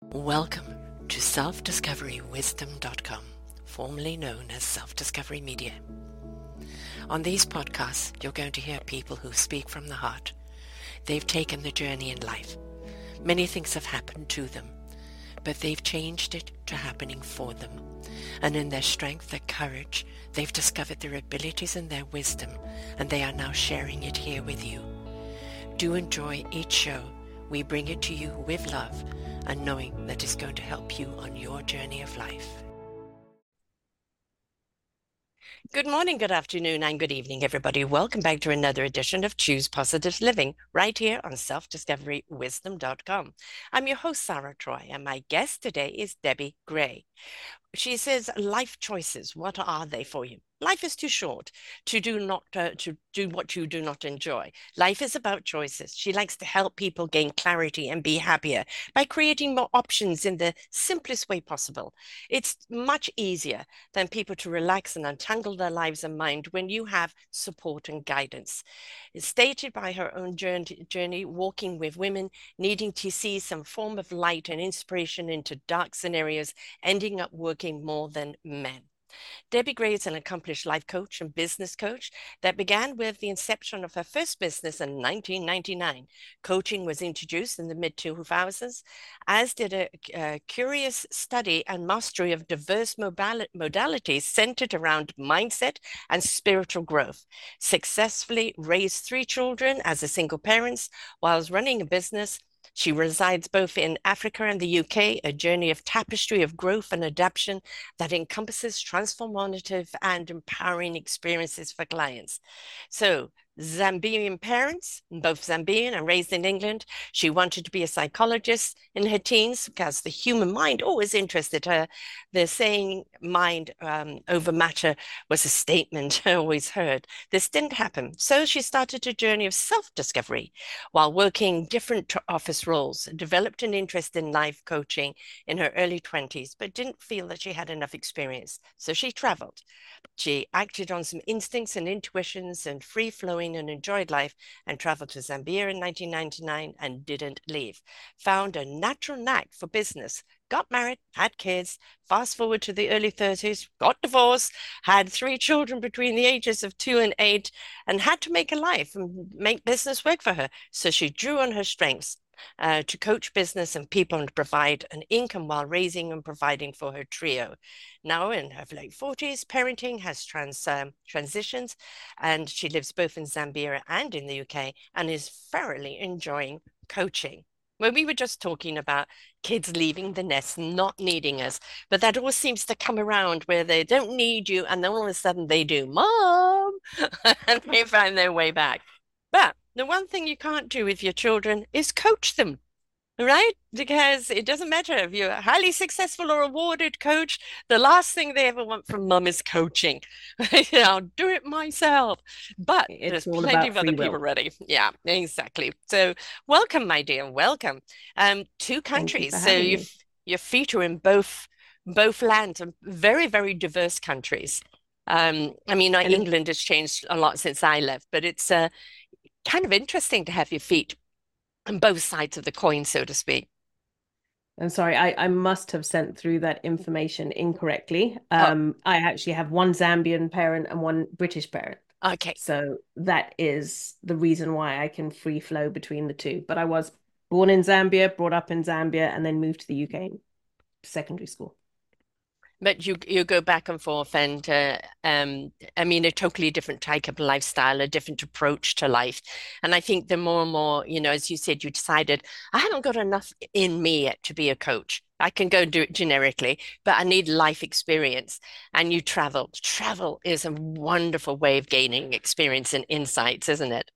Welcome to self-discoverywisdom.com, formerly known as Self-Discovery Media. On these podcasts, you're going to hear people who speak from the heart. They've taken the journey in life. Many things have happened to them, but they've changed it to happening for them. And in their strength, their courage, they've discovered their abilities and their wisdom, and they are now sharing it here with you. Do enjoy each show. We bring it to you with love and knowing that it's going to help you on your journey of life. Good morning, good afternoon, and good evening, everybody. Welcome back to another edition of Choose Positive Living, right here on selfdiscoverywisdom.com. I'm your host, Sarah Troy, and my guest today is Debbie Gray. She says, life choices, what are they for you? Life is too short to do what you do not enjoy. Life is about choices. She likes to help people gain clarity and be happier by creating more options in the simplest way possible. It's much easier than people to relax and untangle their lives and mind when you have support and guidance. It's stated by her own journey, walking with women, needing to see some form of light and inspiration into dark scenarios, ending up working more than men. Debbie Gray is an accomplished life coach and business coach that began with the inception of her first business in 1999. Coaching was introduced in the mid-2000s, as did a curious study and mastery of diverse modalities centered around mindset and spiritual growth. Successfully raised 3 children as a single parent whilst running a business. She resides both in Africa and the UK, a journey of tapestry of growth and adaptation that encompasses transformative and empowering experiences for clients. So, Zambian parents, both Zambian and raised in England. She wanted to be a psychologist in her teens because the human mind always interested her. The saying mind over matter was a statement I always heard. This didn't happen. So she started a journey of self-discovery while working different office roles, developed an interest in life coaching in her early 20s, but didn't feel that she had enough experience. So she traveled. She acted on some instincts and intuitions and free-flowing and enjoyed life and traveled to Zambia in 1999 and didn't leave. Found a natural knack for business, got married, had kids, fast forward to the early 30s, got divorced, had 3 children between the ages of 2 and 8, and had to make a life and make business work for her. So she drew on her strengths to coach business and people and provide an income while raising and providing for her trio. Now in her late 40s, parenting has transitions, and she lives both in Zambia and in the UK and is thoroughly enjoying coaching. When we were just talking about kids leaving the nest, not needing us, but that all seems to come around where they don't need you, and then all of a sudden they do, Mom, and they find their way back. But the one thing you can't do with your children is coach them, right? Because it doesn't matter if you're a highly successful or awarded coach, the last thing they ever want from mum is coaching. I'll do it myself. But It's there's all plenty about of other free people will. ready. Yeah, exactly. So welcome, my dear. Welcome. 2 Thank you countries. for So having me. your feet are in both lands and very, very diverse countries. I mean, And it, England has changed a lot since I left, but it's kind of interesting to have your feet on both sides of the coin, so to speak. I'm sorry, I must have sent through that information incorrectly. Oh, I actually have one Zambian parent and one British parent. okay. So that is the reason why I can free flow between the two. But I was born in Zambia, brought up in Zambia, and then moved to the UK secondary school. But you go back and forth, and I mean, a totally different type of lifestyle, a different approach to life. And I think the more and more, as you said, you decided I haven't got enough in me yet to be a coach. I can go do it generically, but I need life experience. And you travel. Travel is a wonderful way of gaining experience and insights, isn't it?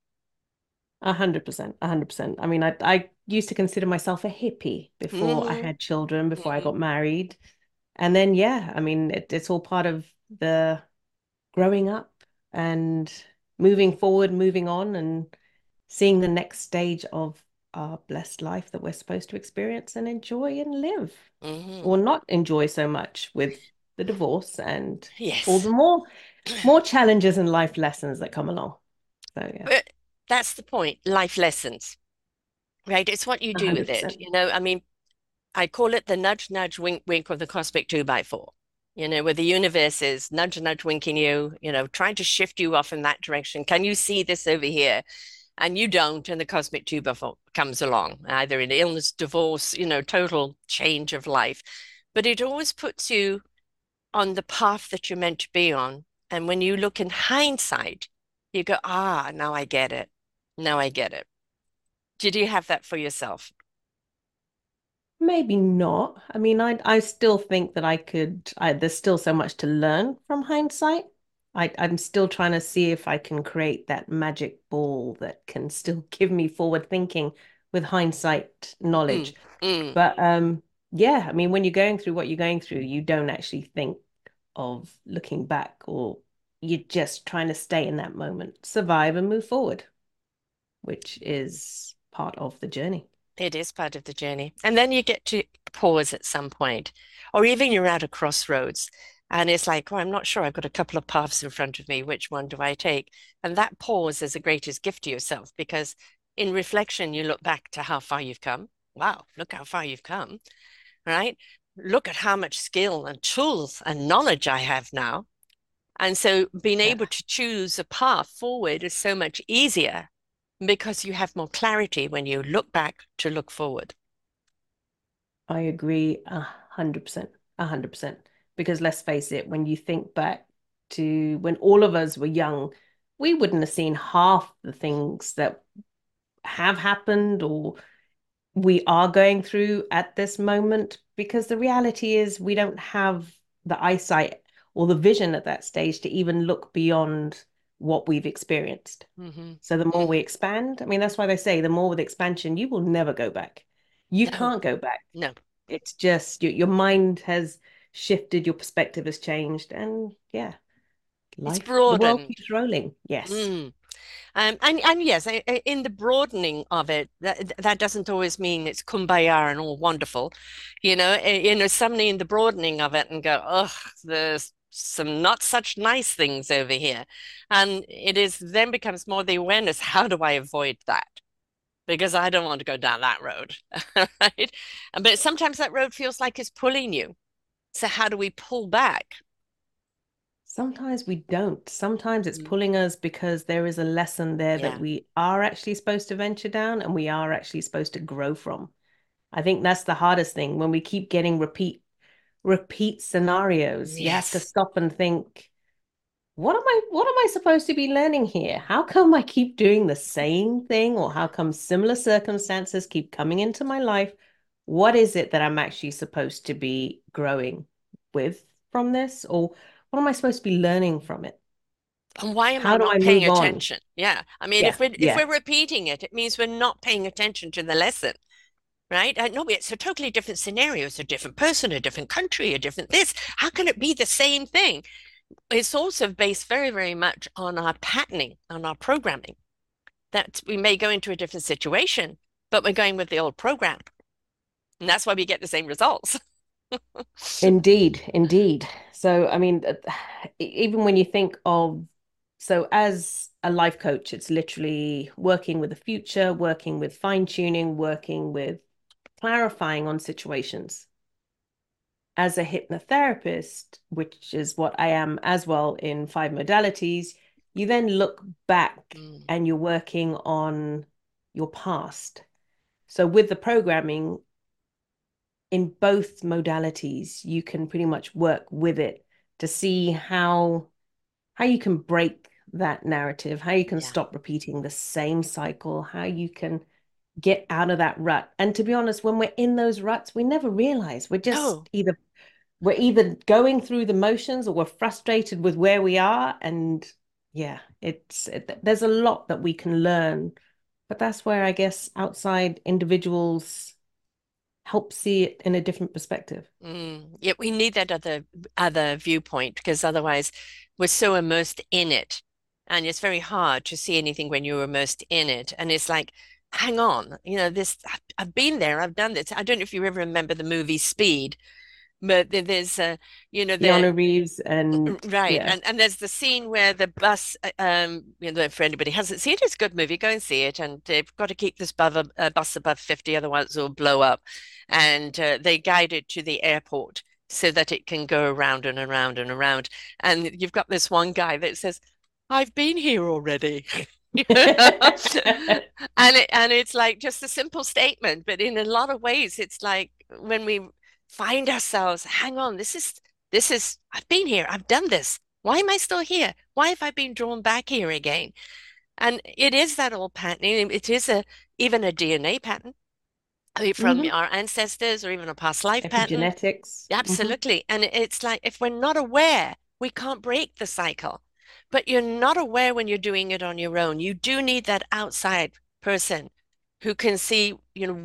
100%, 100%. I mean, I used to consider myself a hippie before I Hmm. had children, before I Hmm. got married. And then, yeah, I mean, it's all part of the growing up and moving forward, moving on, and seeing the next stage of our blessed life that we're supposed to experience and enjoy and live, Hmm. or not enjoy so much with the divorce and all Yes. the more challenges and life lessons that come along. So yeah, But that's the point, life lessons, right? It's what you do with it. 100%. I mean, I call it the nudge, nudge, wink, wink of the cosmic two by four. Where the universe is nudge, nudge, winking you, trying to shift you off in that direction. Can you see this over here? And you don't, and the cosmic two by four comes along, either in illness, divorce, total change of life. But it always puts you on the path that you're meant to be on. And when you look in hindsight, you go, now I get it. Now I get it. Did you have that for yourself? Maybe not. I mean, I still think that there's still so much to learn from hindsight. I'm still trying to see if I can create that magic ball that can still give me forward thinking with hindsight Mm, knowledge. mm. But yeah, I mean, when you're going through what you're going through, you don't actually think of looking back, or you're just trying to stay in that moment, survive and move forward, which is part of the journey. It is part of the journey. And then you get to pause at some point, or even you're at a crossroads and it's like, oh, I'm not sure. I've got a couple of paths in front of me. Which one do I take? And that pause is the greatest gift to yourself because in reflection, you look back to how far you've come. Wow, look how far you've come, right? Look at how much skill and tools and knowledge I have now. And so being Yeah. able to choose a path forward is so much easier because you have more clarity when you look back to look forward. I agree 100%, 100%. Because let's face it, when you think back to when all of us were young, we wouldn't have seen half the things that have happened or we are going through at this moment. Because the reality is, we don't have the eyesight or the vision at that stage to even look beyond what we've experienced. Hmm. So the more we Hmm. expand, I mean, that's why they say the more with expansion, you will never go back. You No, can't go back. no, It's just your mind has shifted, your perspective has changed, and yeah, it's the world broadened. keeps rolling. Yes. Mm. And yes, in the broadening of it, that doesn't always mean it's kumbaya and all wonderful. Suddenly in the broadening of it and go, oh, there's some not such nice things over here. And it is then becomes more the awareness, how do I avoid that? Because I don't want to go down that road, right? But sometimes that road feels like it's pulling you. So how do we pull back? Sometimes we don't. Sometimes it's Mm. pulling us because there is a lesson there that Yeah. we are actually supposed to venture down and we are actually supposed to grow from. I think that's the hardest thing when we keep getting repeat scenarios. You have to Yes. stop and think, what am I supposed to be learning here? How come I keep doing the same thing, or how come similar circumstances keep coming into my life? What is it that I'm actually supposed to be growing with from this? Or what am I supposed to be learning from it? And why am I How do not I paying move on? attention? Yeah. I mean, Yeah, if yeah. we're repeating it, it means we're not paying attention to the lesson, right? No, it's a totally different scenario. It's a different person, a different country, a different this. How can it be the same thing? It's also based very, very much on our patterning, on our programming. That we may go into a different situation, but we're going with the old program. And that's why we get the same results. Indeed, indeed. So, I mean, even when you think of, so as a life coach, it's literally working with the future, working with fine tuning, working with clarifying on situations. As a hypnotherapist, which is what I am as well in five modalities, you then look back Mm, and you're working on your past. So with the programming in both modalities, you can pretty much work with it to see how you can break that narrative, how you can yeah. stop repeating the same cycle, how you can get out of that rut. And to be honest, when we're in those ruts, we never realize No, we're either going through the motions or we're frustrated with where we are. And yeah, there's a lot that we can learn. But that's where I guess outside individuals help see it in a different perspective. yeah, we need that other viewpoint because otherwise we're so immersed in it. And it's very hard to see anything when you're immersed in it. And it's like, hang on, this I've been there, I've done this. I don't know if you ever remember the movie Speed, But there's the Keanu Reeves and right, yeah. and there's the scene where the bus, for anybody who hasn't seen it, it's a good movie. Go and see it, and they've got to keep this bus above 50, otherwise it'll blow up. And they guide it to the airport so that it can go around and around and around. And you've got this one guy that says, "I've been here already." And it's like just a simple statement, but in a lot of ways, it's like when we find ourselves, hang on, this is, I've been here, I've done this. Why am I still here? Why have I been drawn back here again? And it is that old pattern. It is even a DNA pattern from Hmm. our ancestors or even a past life pattern. Epigenetics. Hmm. Absolutely. And it's like if we're not aware, we can't break the cycle. But you're not aware when you're doing it on your own. You do need that outside person who can see,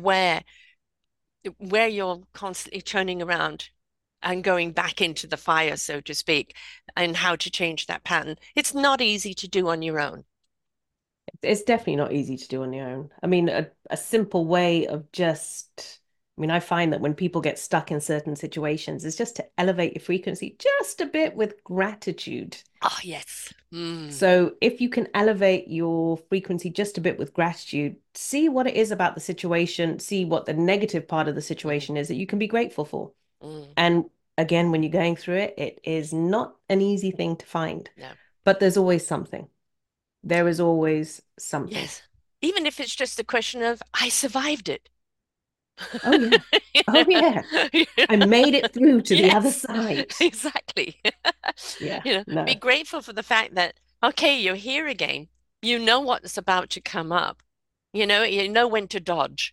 where you're constantly turning around and going back into the fire, so to speak, and how to change that pattern. It's not easy to do on your own. It's definitely not easy to do on your own. I mean, a simple way of just, I mean, I find that when people get stuck in certain situations, is just to elevate your frequency just a bit with gratitude. Oh, yes. Mm, So if you can elevate your frequency just a bit with gratitude, see what it is about the situation, see what the negative part of the mm, situation is that you can be grateful for. mm. And again, when you're going through it, it is not an easy thing to find, No. but there's always something. There is always something. Yes. Even if it's just a question of, I survived it. Oh, yeah. Oh, yeah. I made it through to the other Yes, side. exactly. Yeah, Be no. grateful for the fact that, okay, you're here again. You know what's about to come up. You know when to dodge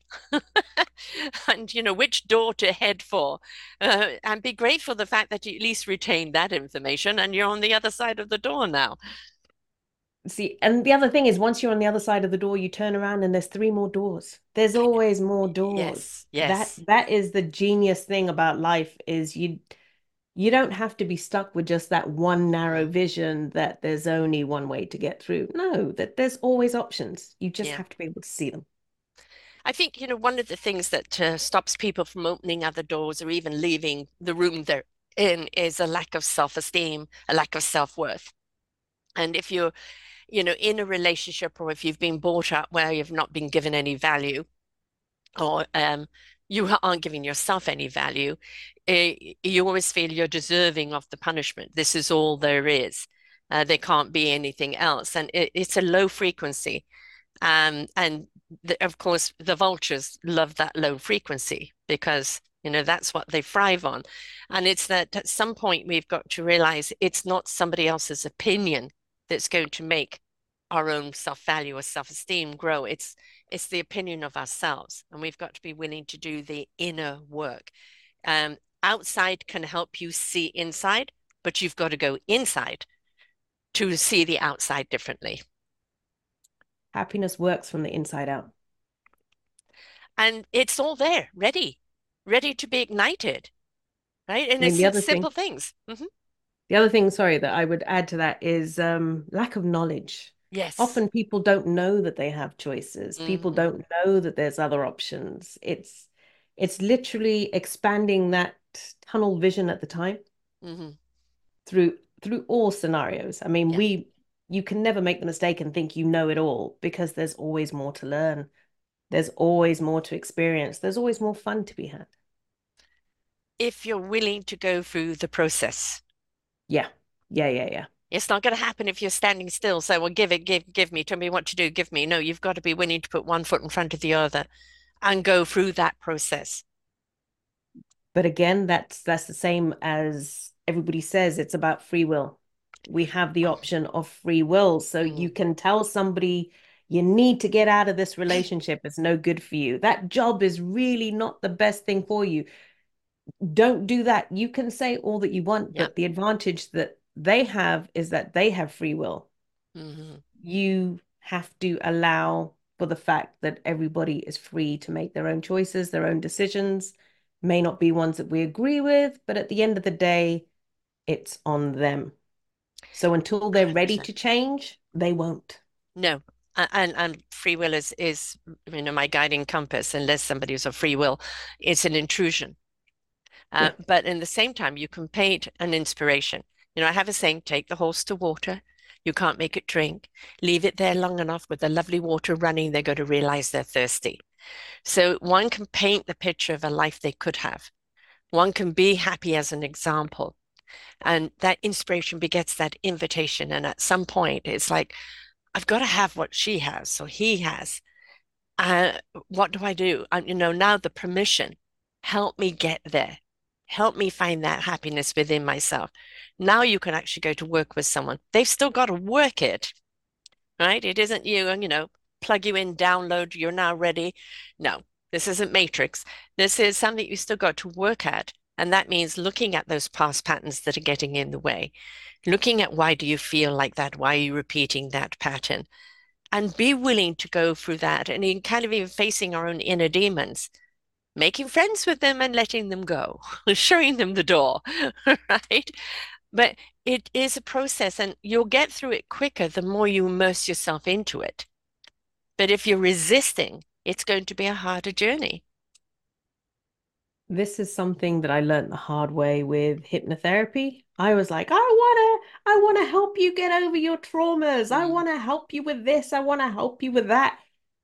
and which door to head for. And be grateful for the fact that you at least retained that information and you're on the other side of the door now. See, and the other thing is, once you're on the other side of the door, you turn around and there's three more doors. There's always more doors. Yes, That yes. that is the genius thing about life is you don't have to be stuck with just that one narrow Mm, vision that there's only one way to get through. No, that there's always options. You just yeah. have to be able to see them. I think, one of the things that stops people from opening other doors or even leaving the room they're in is a lack of self-esteem, a lack of self-worth. And if you're, in a relationship or if you've been brought up where you've not been given any value or you aren't giving yourself any value, you always feel you're deserving of the punishment. This is all there is. There can't be anything else. And it's a low frequency. And of course, the vultures love that low frequency because, that's what they thrive on. And it's that at some point we've got to realize it's not somebody else's opinion that's going to make our own self-value or self-esteem grow. It's the opinion of ourselves, and we've got to be willing to do the inner work. Outside can help you see inside, but you've got to go inside to see the outside differently. Happiness works from the inside out. And it's all there, ready to be ignited, right? And I mean, it's simple things. the other thing, sorry, that I would add to that is lack of knowledge. Yes. Often people don't know that they have choices. People Hmm. don't know that there's other options. It's literally expanding that tunnel vision at the time Hmm. through all scenarios. I mean, Yeah. you can never make the mistake and think you know it all because there's always more to learn. There's always more to experience. There's always more fun to be had. If you're willing to go through the process. Yeah. Yeah, yeah, yeah. It's not going to happen if you're standing still. So, well, give me, tell me what to do, give me. No, you've got to be willing to put one foot in front of the other and go through that process. But again, that's the same as everybody says, it's about free will. We have the option of free will. So you Mm, can tell somebody you need to get out of this relationship. It's no good for you. That job is really not the best thing for you. Don't do that. You can say all that you want, yeah. but the advantage that they have is that they have free will. Hmm. You have to allow for the fact that everybody is free to make their own choices, their own decisions. May not be ones that we agree with, but at the end of the day, it's on them. So until they're ready 100%. to change, they won't. No. And free will is my guiding compass. Unless somebody has a free will, it's an intrusion. Yeah. But in the same time, you can paint an inspiration. You know, I have a saying, take the horse to water. You can't make it drink. Leave it there long enough with the lovely water running, they're going to realize they're thirsty. So one can paint the picture of a life they could have. One can be happy as an example. And that inspiration begets that invitation. And at some point, it's like, I've got to have what she has or he has. Uh, what do I do? Now the permission, help me get there. Help me find that happiness within myself. Now you can actually go to work with someone. They've still got to work it, right? It isn't plug you in, download, you're now ready. No, this isn't Matrix. This is something you still got to work at. And that means looking at those past patterns that are getting in the way, looking at why do you feel like that? Why are you repeating that pattern? And be willing to go through that and in kind of even facing our own inner demons, making friends with them and letting them go, showing them the door, right? But it is a process and you'll get through it quicker the more you immerse yourself into it. But if you're resisting, it's going to be a harder journey. This is something that I learned the hard way with hypnotherapy. I was like, I wanna help you get over your traumas. I Mm. wanna help you with this. I wanna help you with that.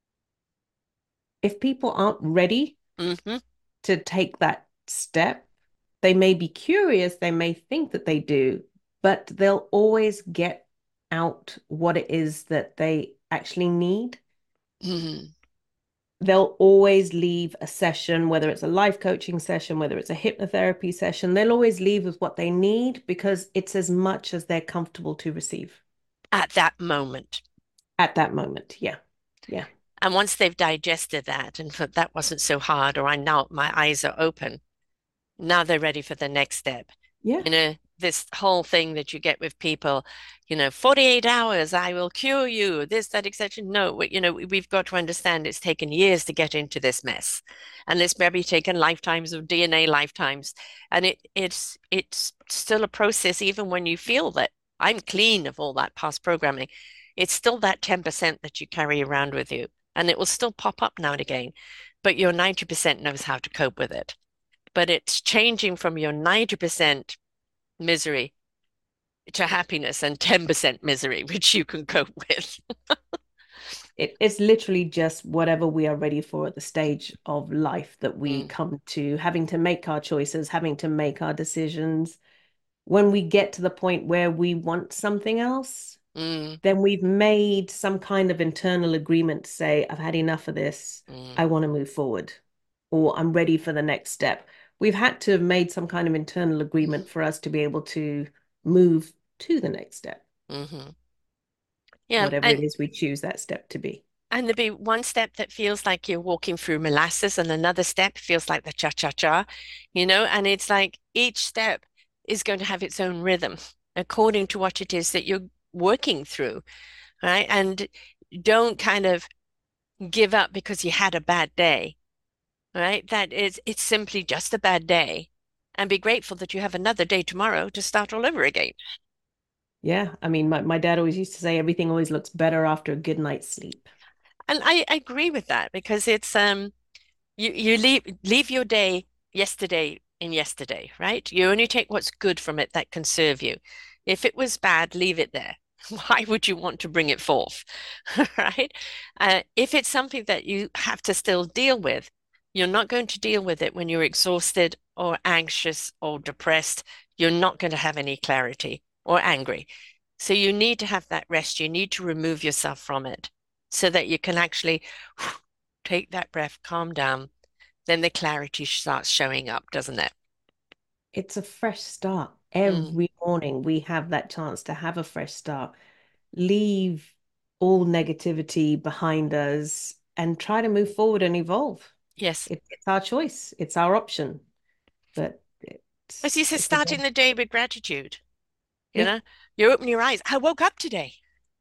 If people aren't ready Hmm. to take that step, they may be curious, they may think that they do, but they'll always get out what it is that they actually need. Mm. They'll always leave a session, whether it's a life coaching session, whether it's a hypnotherapy session, they'll always leave with what they need because it's as much as they're comfortable to receive At that moment. at that moment. Yeah. Yeah. And once they've digested that and thought that wasn't so hard, or I now my eyes are open, now they're ready for the next step. Yeah. This whole thing that you get with people, 48 hours, I will cure you, this, that, etc. No, we've got to understand it's taken years to get into this mess. And it's maybe taken lifetimes of DNA lifetimes. And it's still a process, even when you feel that I'm clean of all that past programming. It's still that 10% that you carry around with you. And it will still pop up now and again. But your 90% knows how to cope with it. But it's changing from your 90% misery to happiness and 10% misery, which you can cope with. It's literally just whatever we are ready for at the stage of life that we Mm, come to, having to make our choices, having to make our decisions. When we get to the point where we want something else, mm, then we've made some kind of internal agreement to say, I've had enough of this. mm, I want to move forward, or I'm ready for the next step. We've had to have made some kind of internal agreement for us to be able to move to the next step, mm-hmm. Yeah, whatever it is we choose that step to be. and there'll be one step that feels like you're walking through molasses, and another step feels like the cha-cha-cha, and it's like each step is going to have its own rhythm according to what it is that you're working through, right? And don't kind of give up because you had a bad day, right? It's simply just a bad day. And be grateful that you have another day tomorrow to start all over again. Yeah, I mean, my dad always used to say everything always looks better after a good night's sleep. And I agree with that because it's you leave your day yesterday in yesterday, right? You only take what's good from it that can serve you. If it was bad, leave it there. Why would you want to bring it forth, right? If it's something that you have to still deal with, you're not going to deal with it when you're exhausted or anxious or depressed. You're not going to have any clarity or angry. So you need to have that rest. You need to remove yourself from it so that you can actually take that breath, calm down, then the clarity starts showing up, doesn't it? It's a fresh start. Mm, Every morning we have that chance to have a fresh start, leave all negativity behind us and try to move forward and evolve. yes. It's our choice, it's our option, but As you said, it's starting again, the day with gratitude, you yeah, know, you open your eyes. I woke up today.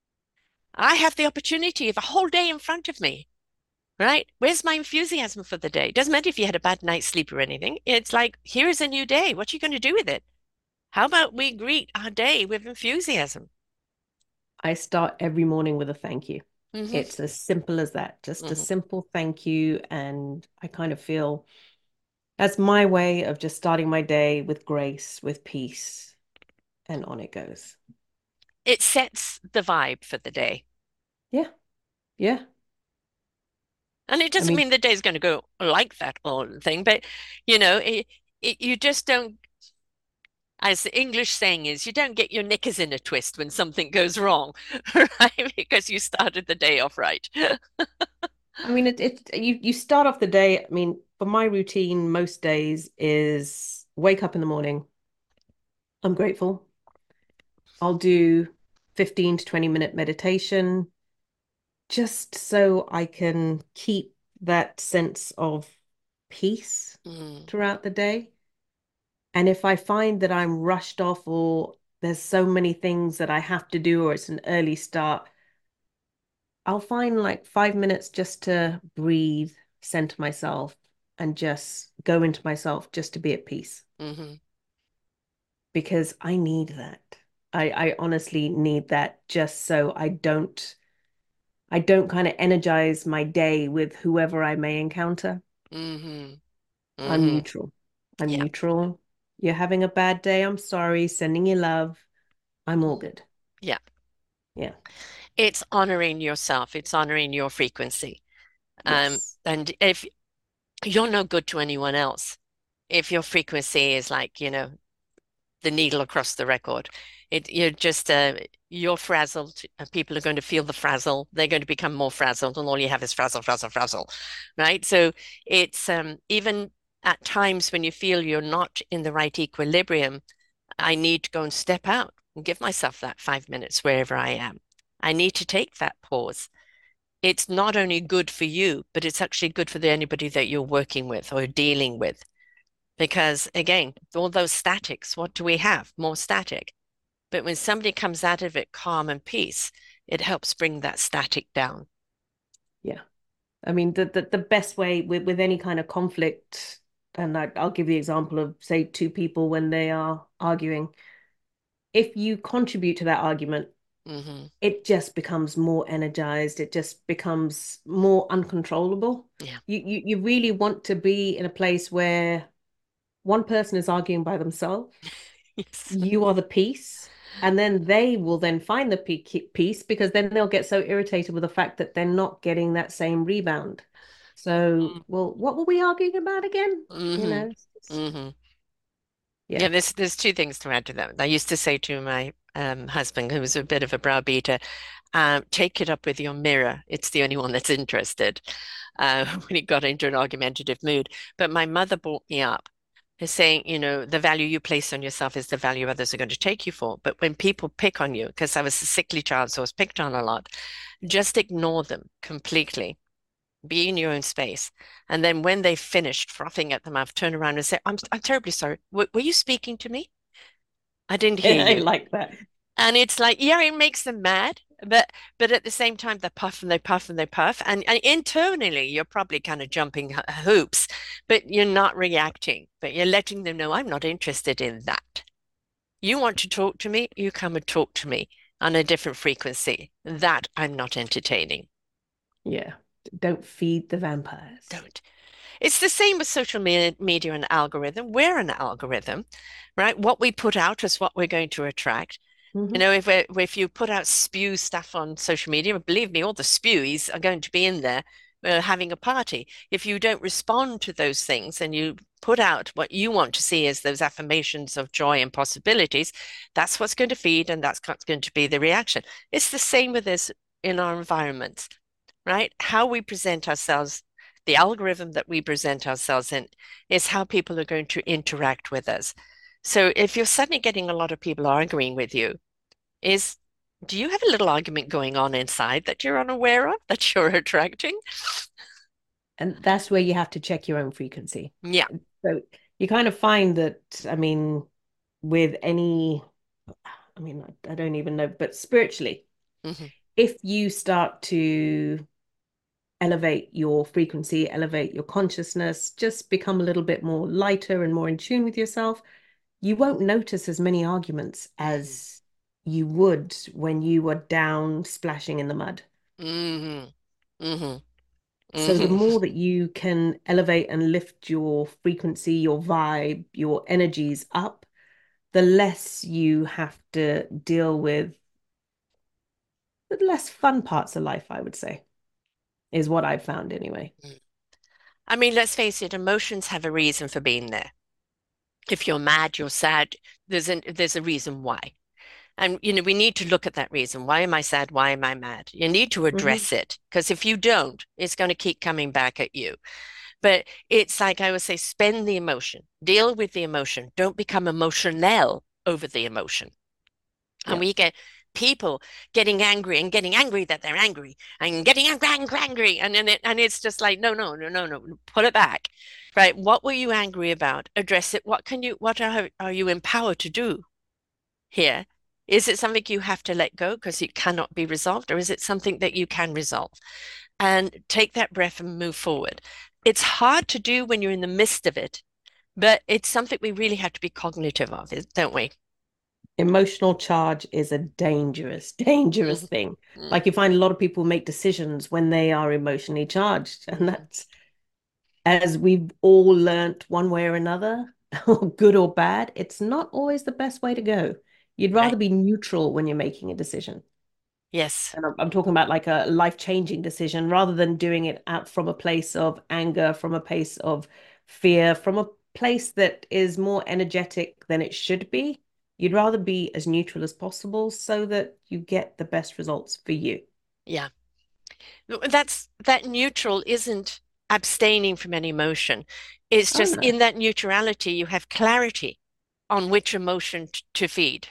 I have the opportunity of a whole day in front of me, right? Where's my enthusiasm for the day? Doesn't matter if you had a bad night's sleep or anything. It's like, here is a new day. What are you going to do with it? How about we greet our day with enthusiasm? I start every morning with a thank you. Hmm. It's as simple as that, just a Hmm. simple thank you. And I kind of feel That's my way of just starting my day with grace, with peace, and on it goes. It sets the vibe for the day. Yeah, yeah. And it I doesn't mean, mean the day's going to go like that all the thing, but you just don't, as the English saying is, you don't get your knickers in a twist when something goes wrong, right? Because you started the day off right. you start off the day. I mean, for my routine, most days is wake up in the morning. I'm grateful. I'll do 15 to 20-minute meditation just so I can keep that sense of peace Mm, throughout the day. And if I find that I'm rushed off or there's so many things that I have to do or it's an early start, I'll find like 5 minutes just to breathe, center myself, and just go into myself just to be at peace hmm because I need that. I honestly need that just so I don't kind of energize my day with whoever I may encounter. hmm I'm hmm neutral. I'm Yeah. neutral. You're having a bad day. I'm sorry. Sending you love. I'm all Mhm. good. Yeah. Yeah. It's honoring yourself. It's honoring your frequency. Yes. And if you're no good to anyone else, if your frequency is like, the needle across the record. You're frazzled. People are going to feel the frazzle. They're going to become more frazzled, and all you have is frazzle, frazzle, frazzle, right? So it's even at times when you feel you're not in the right equilibrium, I need to go and step out and give myself that 5 minutes wherever I am. I need to take that pause. It's not only good for you, but it's actually good for anybody that you're working with or dealing with. Because again, all those statics, what do we have? More static. But when somebody comes out of it calm and peace, it helps bring that static down. Yeah. I mean, the best way with any kind of conflict, and I'll give the example of, say, two people when they are arguing. If you contribute to that argument, Hmm it just becomes more energized. It just becomes more uncontrollable. Yeah. You really want to be in a place where one person is arguing by themselves, Yes. you are the peace, and then they will then find the peace because then they'll get so irritated with the fact that they're not getting that same rebound. So, well, what were we arguing about again? You Mm-hmm. know, hmm Yeah, yeah. there's two things to add to that. I used to say to my husband, who was a bit of a browbeater, take it up with your mirror. It's the only one that's interested. When he got into an argumentative mood. But my mother brought me up as saying, the value you place on yourself is the value others are going to take you for. But when people pick on you, because I was a sickly child, so I was picked on a lot, just ignore them completely. Be in your own space. And then when they finished frothing at the mouth, turn around and say, I'm terribly sorry. Were you speaking to me? I didn't hear I you. like that. And it's like, yeah, it makes them mad, but at the same time, they puff and they puff and they puff, and internally, you're probably kind of jumping hoops, but you're not reacting, but you're letting them know I'm not interested in that. You want to talk to me, you come and talk to me on a different frequency. That I'm not entertaining. Yeah. Don't feed the vampires. Don't. It's the same with social media and algorithm. We're an algorithm, right? What we put out is what we're going to attract. Hmm. If you put out spew stuff on social media, believe me, all the spewies are going to be in there having a party. If you don't respond to those things and you put out what you want to see as those affirmations of joy and possibilities, that's what's going to feed and that's what's going to be the reaction. It's the same with this in our environments, right? How we present ourselves, the algorithm that we present ourselves in, is how people are going to interact with us. So if you're suddenly getting a lot of people arguing with you, is do you have a little argument going on inside that you're unaware of, that you're attracting? And that's where you have to check your own frequency. Yeah. So you kind of find that, I mean, with any, I mean, I don't even know, but spiritually, hmm if you start to elevate your frequency, elevate your consciousness, just become a little bit more lighter and more in tune with yourself, you won't notice as many arguments hmm as you would when you were down splashing in the mud. hmm hmm So the Hmm. more that you can elevate and lift your frequency, your vibe, your energies up, the less you have to deal with the less fun parts of life, I would say, is what I've found anyway. I mean, let's face it, emotions have a reason for being there. If you're mad, you're sad, there's a reason why. And we need to look at that reason. Why am I sad? Why am I mad? You need to Hmm. address it because if you don't, it's going to keep coming back at you. But it's like I would say, spend the emotion, deal with the emotion. Don't become emotional over the emotion. And Yeah. we get people getting angry and getting angry that they're angry and getting angry, angry, angry. And it's just like, no, no, no, no, no, pull it back. Right? What were you angry about? Address it. What are you empowered to do here? Is it something you have to let go because it cannot be resolved, or is it something that you can resolve? And take that breath and move forward. It's hard to do when you're in the midst of it, but it's something we really have to be cognitive of, don't we? Emotional charge is a dangerous, dangerous Mhm. thing. Mm, Like you find a lot of people make decisions when they are emotionally charged, and mhm. that's as we've all learnt one way or another, good or bad, it's not always the best way to go. You'd rather Right. be neutral when you're making a decision. Yes. And I'm talking about like a life-changing decision rather than doing it out from a place of anger, from a place of fear, from a place that is more energetic than it should be. You'd rather be as neutral as possible so that you get the best results for you. Yeah. That neutral isn't abstaining from any emotion. It's Oh just no. in that neutrality, you have clarity on which emotion to feed.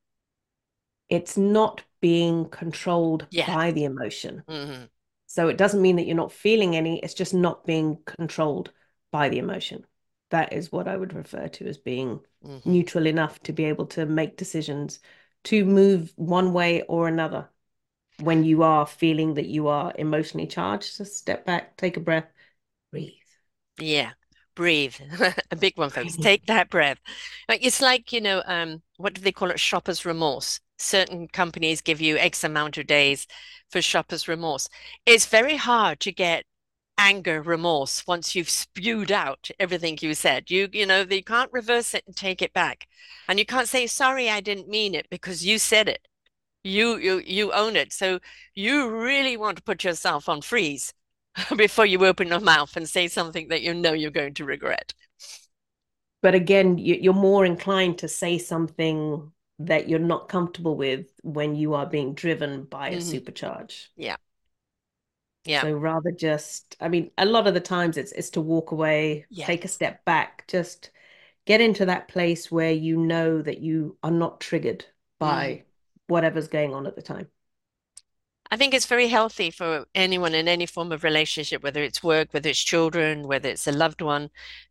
It's not being controlled Yeah. by the emotion. Hmm. So it doesn't mean that you're not feeling any, it's just not being controlled by the emotion. That is what I would refer to as being Hmm. neutral enough to be able to make decisions to move one way or another. When you are feeling that you are emotionally charged, just step back, take a breath, breathe, Yeah. Breathe. A big one, folks. breathe. Take that breath. Like it's like, what do they call it? Shopper's remorse. Certain companies give you X amount of days for shopper's remorse. It's very hard to get anger, remorse once you've spewed out everything you said. You can't reverse it and take it back. And you can't say, sorry, I didn't mean it because you said it. You own it. So you really want to put yourself on freeze before you open your mouth and say something that you know you're going to regret. But again, you're more inclined to say something that you're not comfortable with when you are being driven by a Hmm. supercharge. Yeah. Yeah. So rather just, I mean, a lot of the times it's to walk away, take a Yes. step back, just get into that place where you know that you are not triggered Mm. by whatever's going on at the time. I think it's very healthy for anyone in any form of relationship, whether it's work, whether it's children, whether it's a loved one.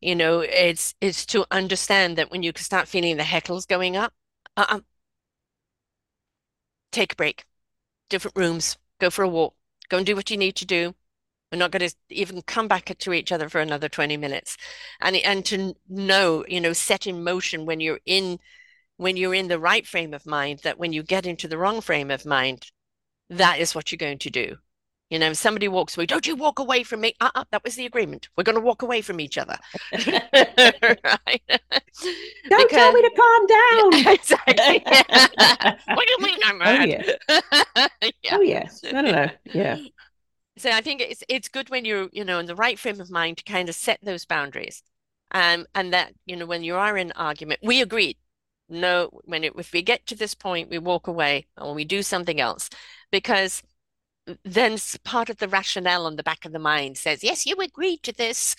It's to understand that when you start feeling the heckles going up, uh-uh, take a break, different rooms, go for a walk, go and do what you need to do. We're not going to even come back to each other for another 20 minutes. And to know, set in motion when you're in the right frame of mind, that when you get into the wrong frame of mind, that is what you're going to do. If somebody walks away, don't you walk away from me. That was the agreement. We're going to walk away from each other. Right? Don't tell Because, me to calm yeah, down. exactly. What do you mean I'm Oh mad? yeah. Yeah. Oh yeah. No, no, no. Yeah. So I think it's good when you're, in the right frame of mind to kind of set those boundaries. And that, when you are in an argument, we agreed. No, if we get to this point, we walk away or we do something else because then part of the rationale on the back of the mind says, yes, you agreed to this.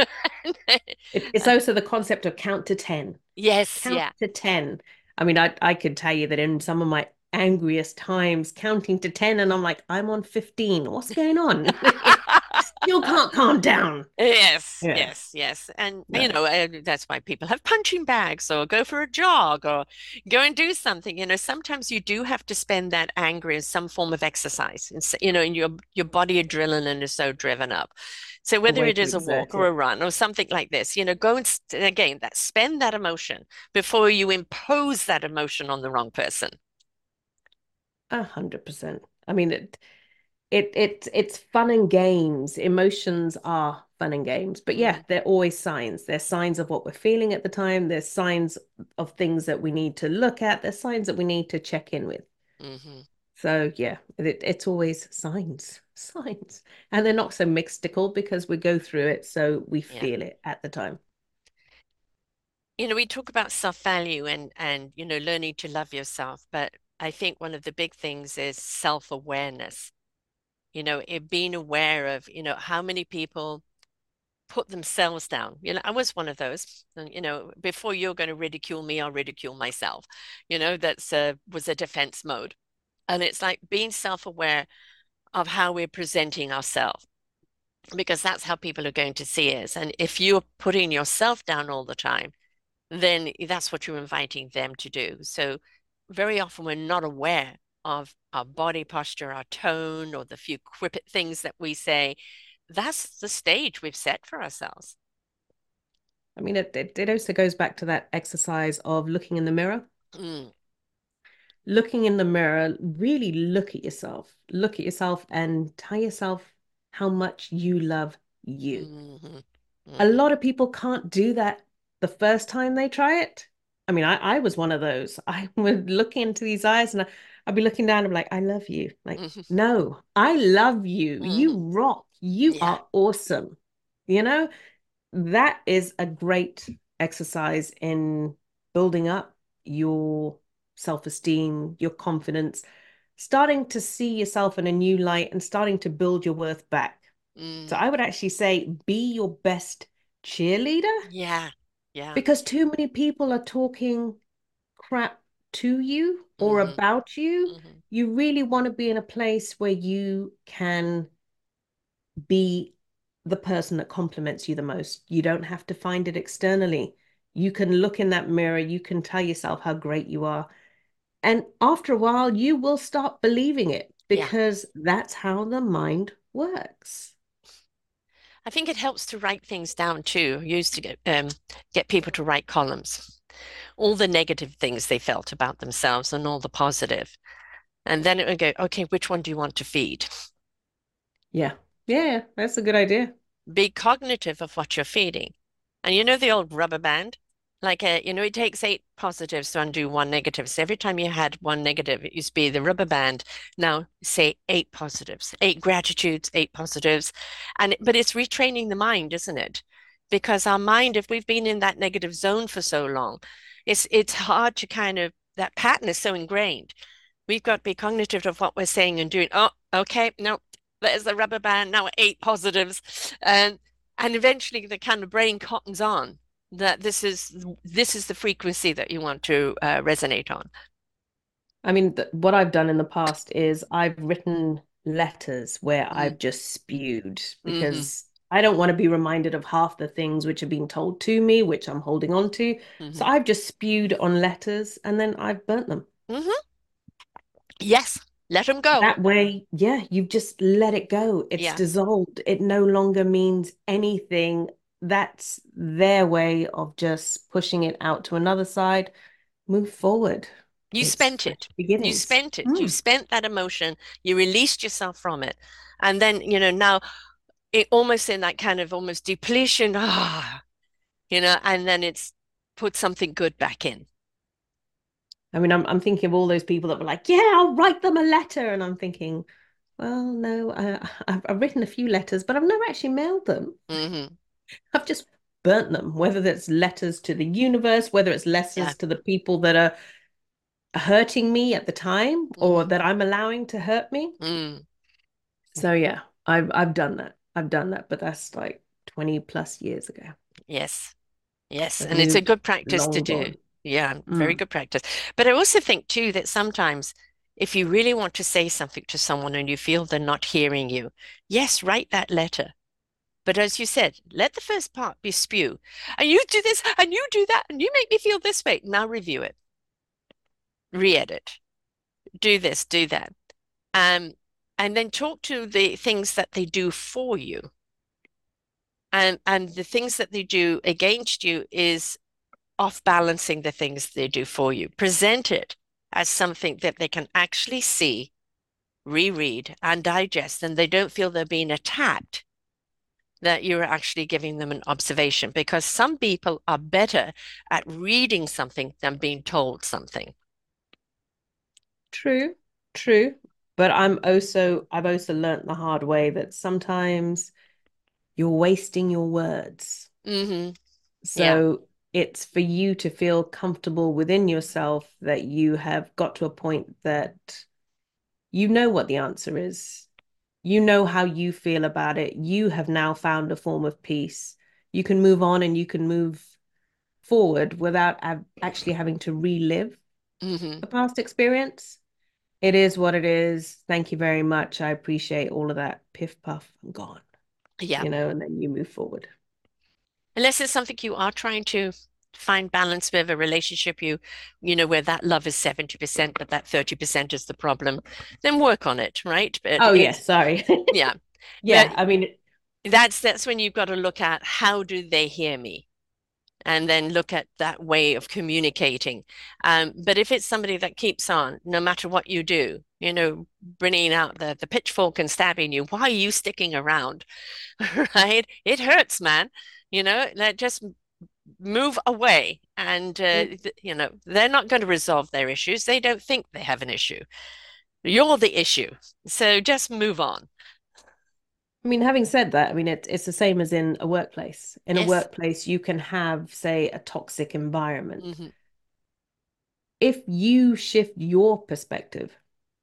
It's also the concept of count to 10. Yes, Count yeah. to 10. I mean, I could tell you that in some of my angriest times, counting to 10, and I'm like, I'm on 15. What's going on? Still can't calm down. Yes, Yeah. yes, yes. And, No. that's why people have punching bags or go for a jog or go and do something. Sometimes you do have to spend that anger in some form of exercise. And your body adrenaline is so driven up. So A whether way it to is a walk exert or a it. run or something like this, go and again, spend that emotion before you impose that emotion on the wrong person. 100%. I mean, it's fun and games. Emotions are fun and games. But yeah, Mm, they're always signs. They're signs of what we're feeling at the time. There's signs of things that we need to look at. There's signs that we need to check in with. hmm So yeah, it's always signs, signs. And they're not so mystical because we go through it, so we Yeah. feel it at the time. We talk about self-value and learning to love yourself, but I think one of the big things is self-awareness. It being aware of, how many people put themselves down. I was one of those. And, before you're going to ridicule me, I'll ridicule myself. That's was a defense mode. And it's like being self-aware of how we're presenting ourselves, because that's how people are going to see us. And if you're putting yourself down all the time, then that's what you're inviting them to do. So very often we're not aware of our body posture, our tone, or the few quippet things that we say. That's the stage we've set for ourselves. I mean, it also goes back to that exercise of looking in the mirror. Mm, Looking in the mirror, really look at yourself. Look at yourself and tell yourself how much you love you. mhm, A mhm, lot of people can't do that the first time they try it. I mean, I was one of those. I would look into these eyes and I'd be looking down and be like, I love you. Like, mhm, no, I love you. You mhm. rock. You Yeah. are awesome. You know, that is a great exercise in building up your self-esteem, your confidence, starting to see yourself in a new light and starting to build your worth back. So Mm, I would actually say be your best cheerleader yeah. Yeah. because too many people are talking crap to you or hmm about you. hmm You really want to be in a place where you can be the person that compliments you the most. You don't have to find it externally. You can look in that mirror, you can tell yourself how great you are. And after a while, you will start believing it Yeah. because that's how the mind works. I think it helps to write things down too. I used to get people to write columns, all the negative things they felt about themselves and all the positive. And then it would go, okay, which one do you want to feed? Yeah. Yeah, that's a good idea. Be cognitive of what you're feeding. And the old rubber band? Like, it takes eight positives to undo one negative. So every time you had one negative, it used to be the rubber band. Now say eight positives, eight gratitudes, eight positives. But it's retraining the mind, isn't it? Because our mind, if we've been in that negative zone for so long, it's hard to that pattern is so ingrained. We've got to be cognitive of what we're saying and doing. Oh, okay, no, there's the rubber band, now eight positives. And eventually the kind of brain cottons on that this is the frequency that you want to resonate on. I mean, what I've done in the past is I've written letters where Mm, I've just spewed hmm because I don't want to be reminded of half the things which are being told to me, which I'm holding on to. So hmm I've just spewed on letters and then I've burnt them. hmm Yes, let them go. That way, yeah, you've just let it go. It's Yeah. dissolved. It no longer means anything. That's their way of just pushing it out to another side. Move forward. You It's spent fresh it. You beginnings. spent it. You Mm. spent that emotion. You released yourself from it. And then, now it almost in that kind of almost depletion, and then it's put something good back in. I mean, I'm thinking of all those people that were like, "Yeah, I'll write them a letter," and I'm thinking, well, no, I've written a few letters, but I've never actually mailed them. hmm I've just burnt them, whether that's letters to the universe, whether it's Yeah. letters to the people that are hurting me at the time or hmm that I'm allowing to hurt me. Mm. So yeah, I've done that. I've done that, but that's like 20 plus years ago. Yes. Yes. I've And it's a moved good practice to long do. gone. Yeah, very Mm. good practice. But I also think too that sometimes if you really want to say something to someone and you feel they're not hearing you, yes, write that letter. But as you said, let the first part be spew. And you do this and you do that and you make me feel this way. Now review it, re-edit, do this, do that. Um, and then talk to the things that they do for you. And the things that they do against you is off balancing the things they do for you. Present it as something that they can actually see reread, and digest, and they don't feel they're being attacked, that you're actually giving them an observation, because some people are better at reading something than being told something. True, true. But I've also learnt the hard way that sometimes you're wasting your words. Mm-hmm. Yeah. So it's for you to feel comfortable within yourself that you have got to a point that you know what the answer is. You know how you feel about it. You have now found a form of peace. You can move on and you can move forward without actually having to relive Mm-hmm. a past experience. It is what it is. Thank you very much. I appreciate all of that. Piff puff, I'm gone, Yeah. and then you move forward. Unless it's something you are trying to find balance with, a relationship where that love is 70%, but that 30% is the problem, then work on it, right? But Oh yeah, it's, sorry. yeah. But Yeah, I mean, that's when you've got to look at, how do they hear me? And then look at that way of communicating. But if it's somebody that keeps on, no matter what you do, bringing out the pitchfork and stabbing you, why are you sticking around? Right? It hurts, man. Let just move away. And, they're not going to resolve their issues. They don't think they have an issue. You're the issue. So just move on. I mean, having said that, I mean it's the same as in a workplace. In a Yes. workplace, you can have, say, a toxic environment. Hmm. If you shift your perspective,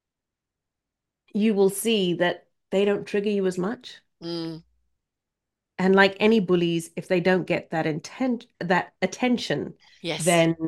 you will see that they don't trigger you as much. Mm, And like any bullies, if they don't get that attention, yes. then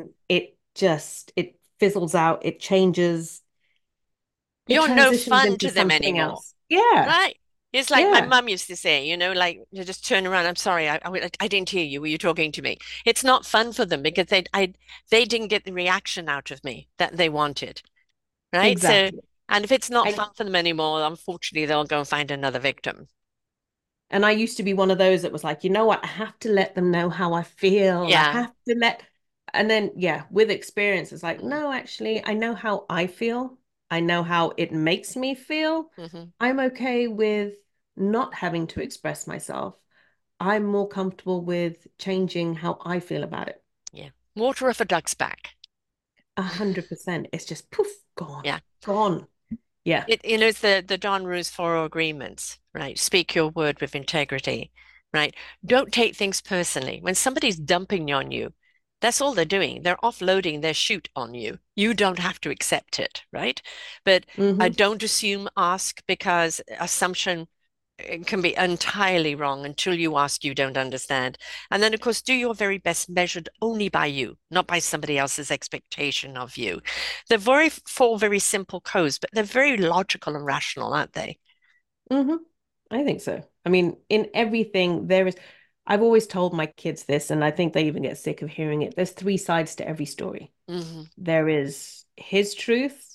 it fizzles out, it changes, it You're no transitions fun into to them something anymore. else. Yeah, Right. It's like my yeah, mum used to say, like, you just turn around. I'm sorry, I didn't hear you. Were you talking to me? It's not fun for them because they didn't get the reaction out of me that they wanted. Right. So, exactly. and if it's not I fun for them anymore, unfortunately, they'll go and find another victim. And I used to be one of those that was like, you know what? I have to let them know how I feel. I Yeah. have to let, and then, yeah, with experience, it's like, Mm-hmm. no, actually, I know how I feel. I know how it makes me feel. Mm-hmm. I'm okay with not having to express myself. I'm more comfortable with changing how I feel about it. Yeah. Water off a duck's back. 100%. It's just poof, gone, Yeah. gone. Yeah. It's the Don Roos four agreements, right? Speak your word with integrity, right? Don't take things personally. When somebody's dumping on you, that's all they're doing. They're offloading their shoot on you. You don't have to accept it, right? But I Hmm. don't assume, ask, because assumption, it can be entirely wrong. Until you ask, you don't understand. And then, of course, do your very best, measured only by you, not by somebody else's expectation of you. They're four very simple codes, but they're very logical and rational, aren't they? Hmm. I think so. I mean, in everything, I've always told my kids this, and I think they even get sick of hearing it. There's three sides to every story. Hmm. There is his truth,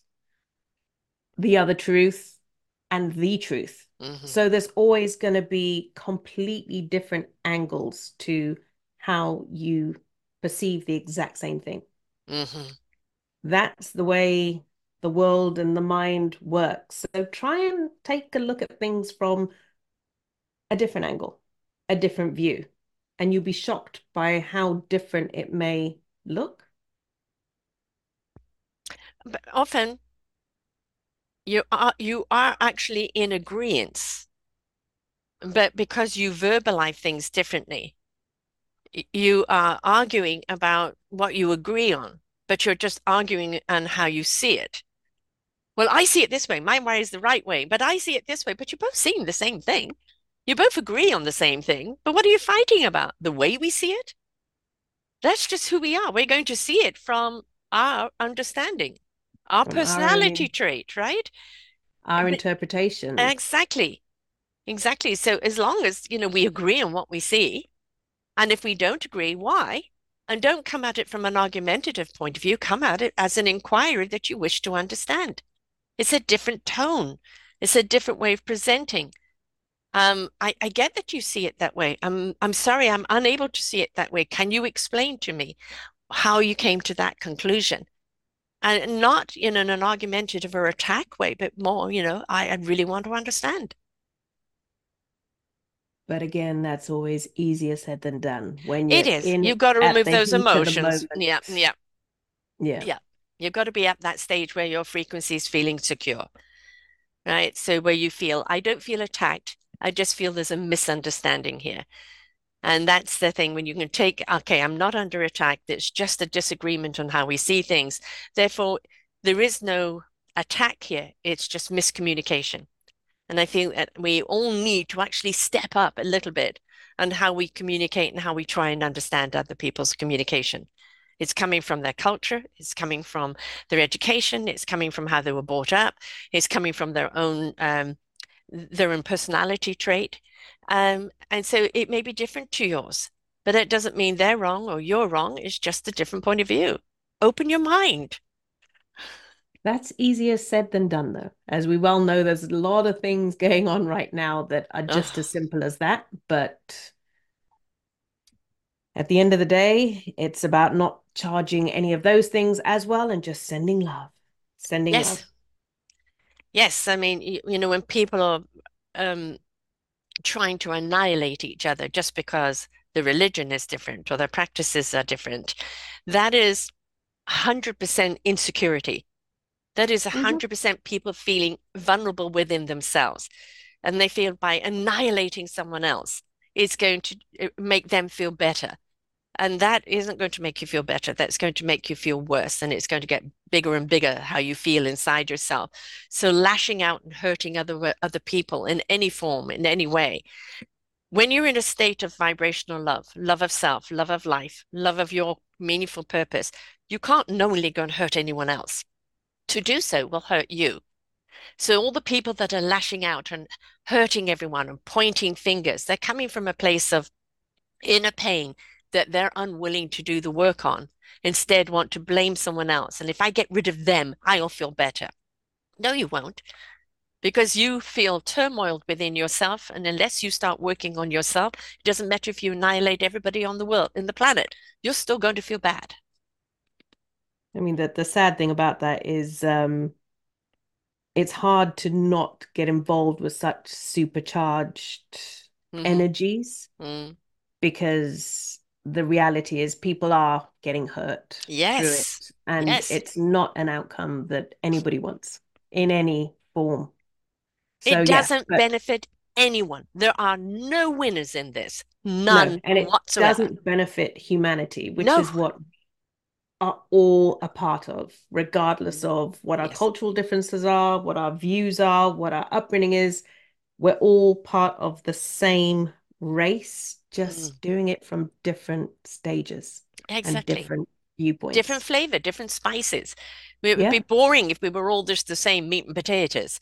the other truth, and the truth. Hmm. So there's always going to be completely different angles to how you perceive the exact same thing. Hmm. That's the way the world and the mind works. So try and take a look at things from a different angle, a different view, and you'll be shocked by how different it may look. But often you are actually in agreement, but because you verbalize things differently, you are arguing about what you agree on, but you're just arguing on how you see it. Well, I see it this way. My way is the right way, but I see it this way. But you're both seeing the same thing. You both agree on the same thing. But what are you fighting about? The way we see it? That's just who we are. We're going to see it from our understanding, our From personality trait, right? our But interpretation. exactly. Exactly. So as long as, we agree on what we see, and if we don't agree, why? And don't come at it from an argumentative point of view. Come at it as an inquiry that you wish to understand. It's a different tone. It's a different way of presenting. I get that you see it that way. I'm sorry, I'm unable to see it that way. Can you explain to me how you came to that conclusion? And not in an argumentative or attack way, but more, I really want to understand. But again, that's always easier said than done when It you're is. in You've got to at remove the those heat of the emotions. moment. Yeah, yeah, Yeah, yeah. You've got to be at that stage where your frequency is feeling secure, right? So where you feel, I don't feel attacked. I just feel there's a misunderstanding here. And that's the thing when you can take, okay, I'm not under attack. It's just a disagreement on how we see things. Therefore, there is no attack here. It's just miscommunication. And I think that we all need to actually step up a little bit on how we communicate and how we try and understand other people's communication. It's coming from their culture, it's coming from their education, it's coming from how they were brought up, it's coming from their own personality trait. And so it may be different to yours, but it doesn't mean they're wrong or you're wrong. It's just a different point of view. Open your mind. that's easier said than done, though. As we well know, there's a lot of things going on right now that are just as Oh, simple as that. But at the end of the day, it's about not charging any of those things as well and just sending love. Sending love. yes, yes. I mean, when people are um, trying to annihilate each other just because the religion is different or their practices are different, that is 100% insecurity. That is Mhm. 100% people feeling vulnerable within themselves. And they feel by annihilating someone else, it's going to make them feel better. And that isn't going to make you feel better. That's going to make you feel worse. And it's going to get bigger and bigger how you feel inside yourself. So lashing out and hurting other people in any form, in any way. When you're in a state of vibrational love, love of self, love of life, love of your meaningful purpose, you can't knowingly go and hurt anyone else. To do so will hurt you. So all the people that are lashing out and hurting everyone and pointing fingers, they're coming from a place of inner pain that they're unwilling to do the work on, instead want to blame someone else. And if I get rid of them, I'll feel better. No, you won't, because you feel turmoil within yourself. And unless you start working on yourself, it doesn't matter if you annihilate everybody on the world, in the planet, you're still going to feel bad. I mean, the sad thing about that is it's hard to not get involved with such supercharged Mm-hmm. energies Mm. because the reality is people are getting hurt through Yes. it, and Yes. it's not an outcome that anybody wants in any form. So It yeah, doesn't but benefit anyone. There are no winners in this, no, none and it whatsoever. doesn't benefit humanity, which No. is what are all a part of, regardless Mm. of what our Yes. cultural differences are, what our views are, what our upbringing is. We're all part of the same race, Mm. just doing it from different stages and Exactly. different Different viewpoints. flavor, different spices. It would be Yeah. boring if we were all just the same meat and potatoes.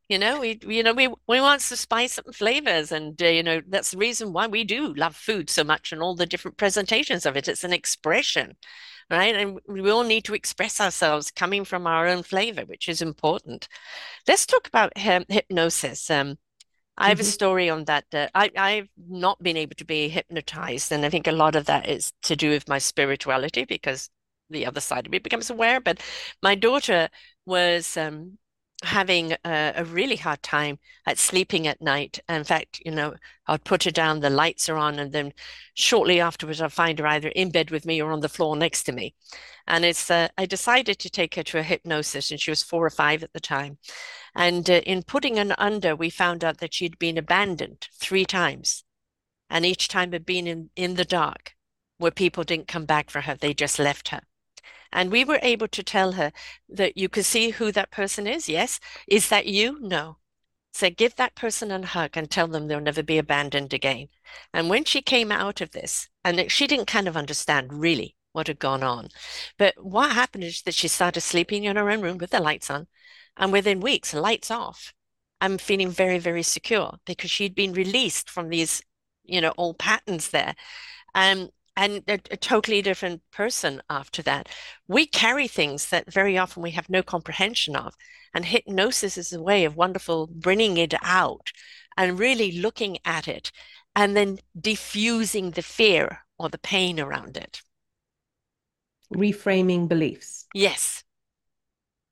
We want to spice up flavors, and that's the reason why we do love food so much and all the different presentations of it. It's an expression, right? And we all need to express ourselves coming from our own flavor, which is important. Let's talk about hypnosis. I have a Hmm. story on that. I've not been able to be hypnotized, and I think a lot of that is to do with my spirituality because the other side of me becomes aware. But my daughter was having a really hard time at sleeping at night. In fact, I'd put her down, the lights are on, and then shortly afterwards, I'd find her either in bed with me or on the floor next to me. And I decided to take her to a hypnosis, and she was 4 or 5 at the time. And in putting her under, we found out that she'd been abandoned 3 times. And each time had been in the dark, where people didn't come back for her. They just left her. And we were able to tell her that you could see who that person is. Yes. Is that you? No. So give that person a hug and tell them they'll never be abandoned again. And when she came out of this, and she didn't kind of understand really what had gone on, but what happened is that she started sleeping in her own room with the lights on, and within weeks, lights off. I'm feeling very, very secure because she'd been released from these, old patterns there. Um, and a totally different person after that. We carry things that very often we have no comprehension of. And hypnosis is a way of wonderful bringing it out and really looking at it and then diffusing the fear or the pain around it. Reframing beliefs. Yes,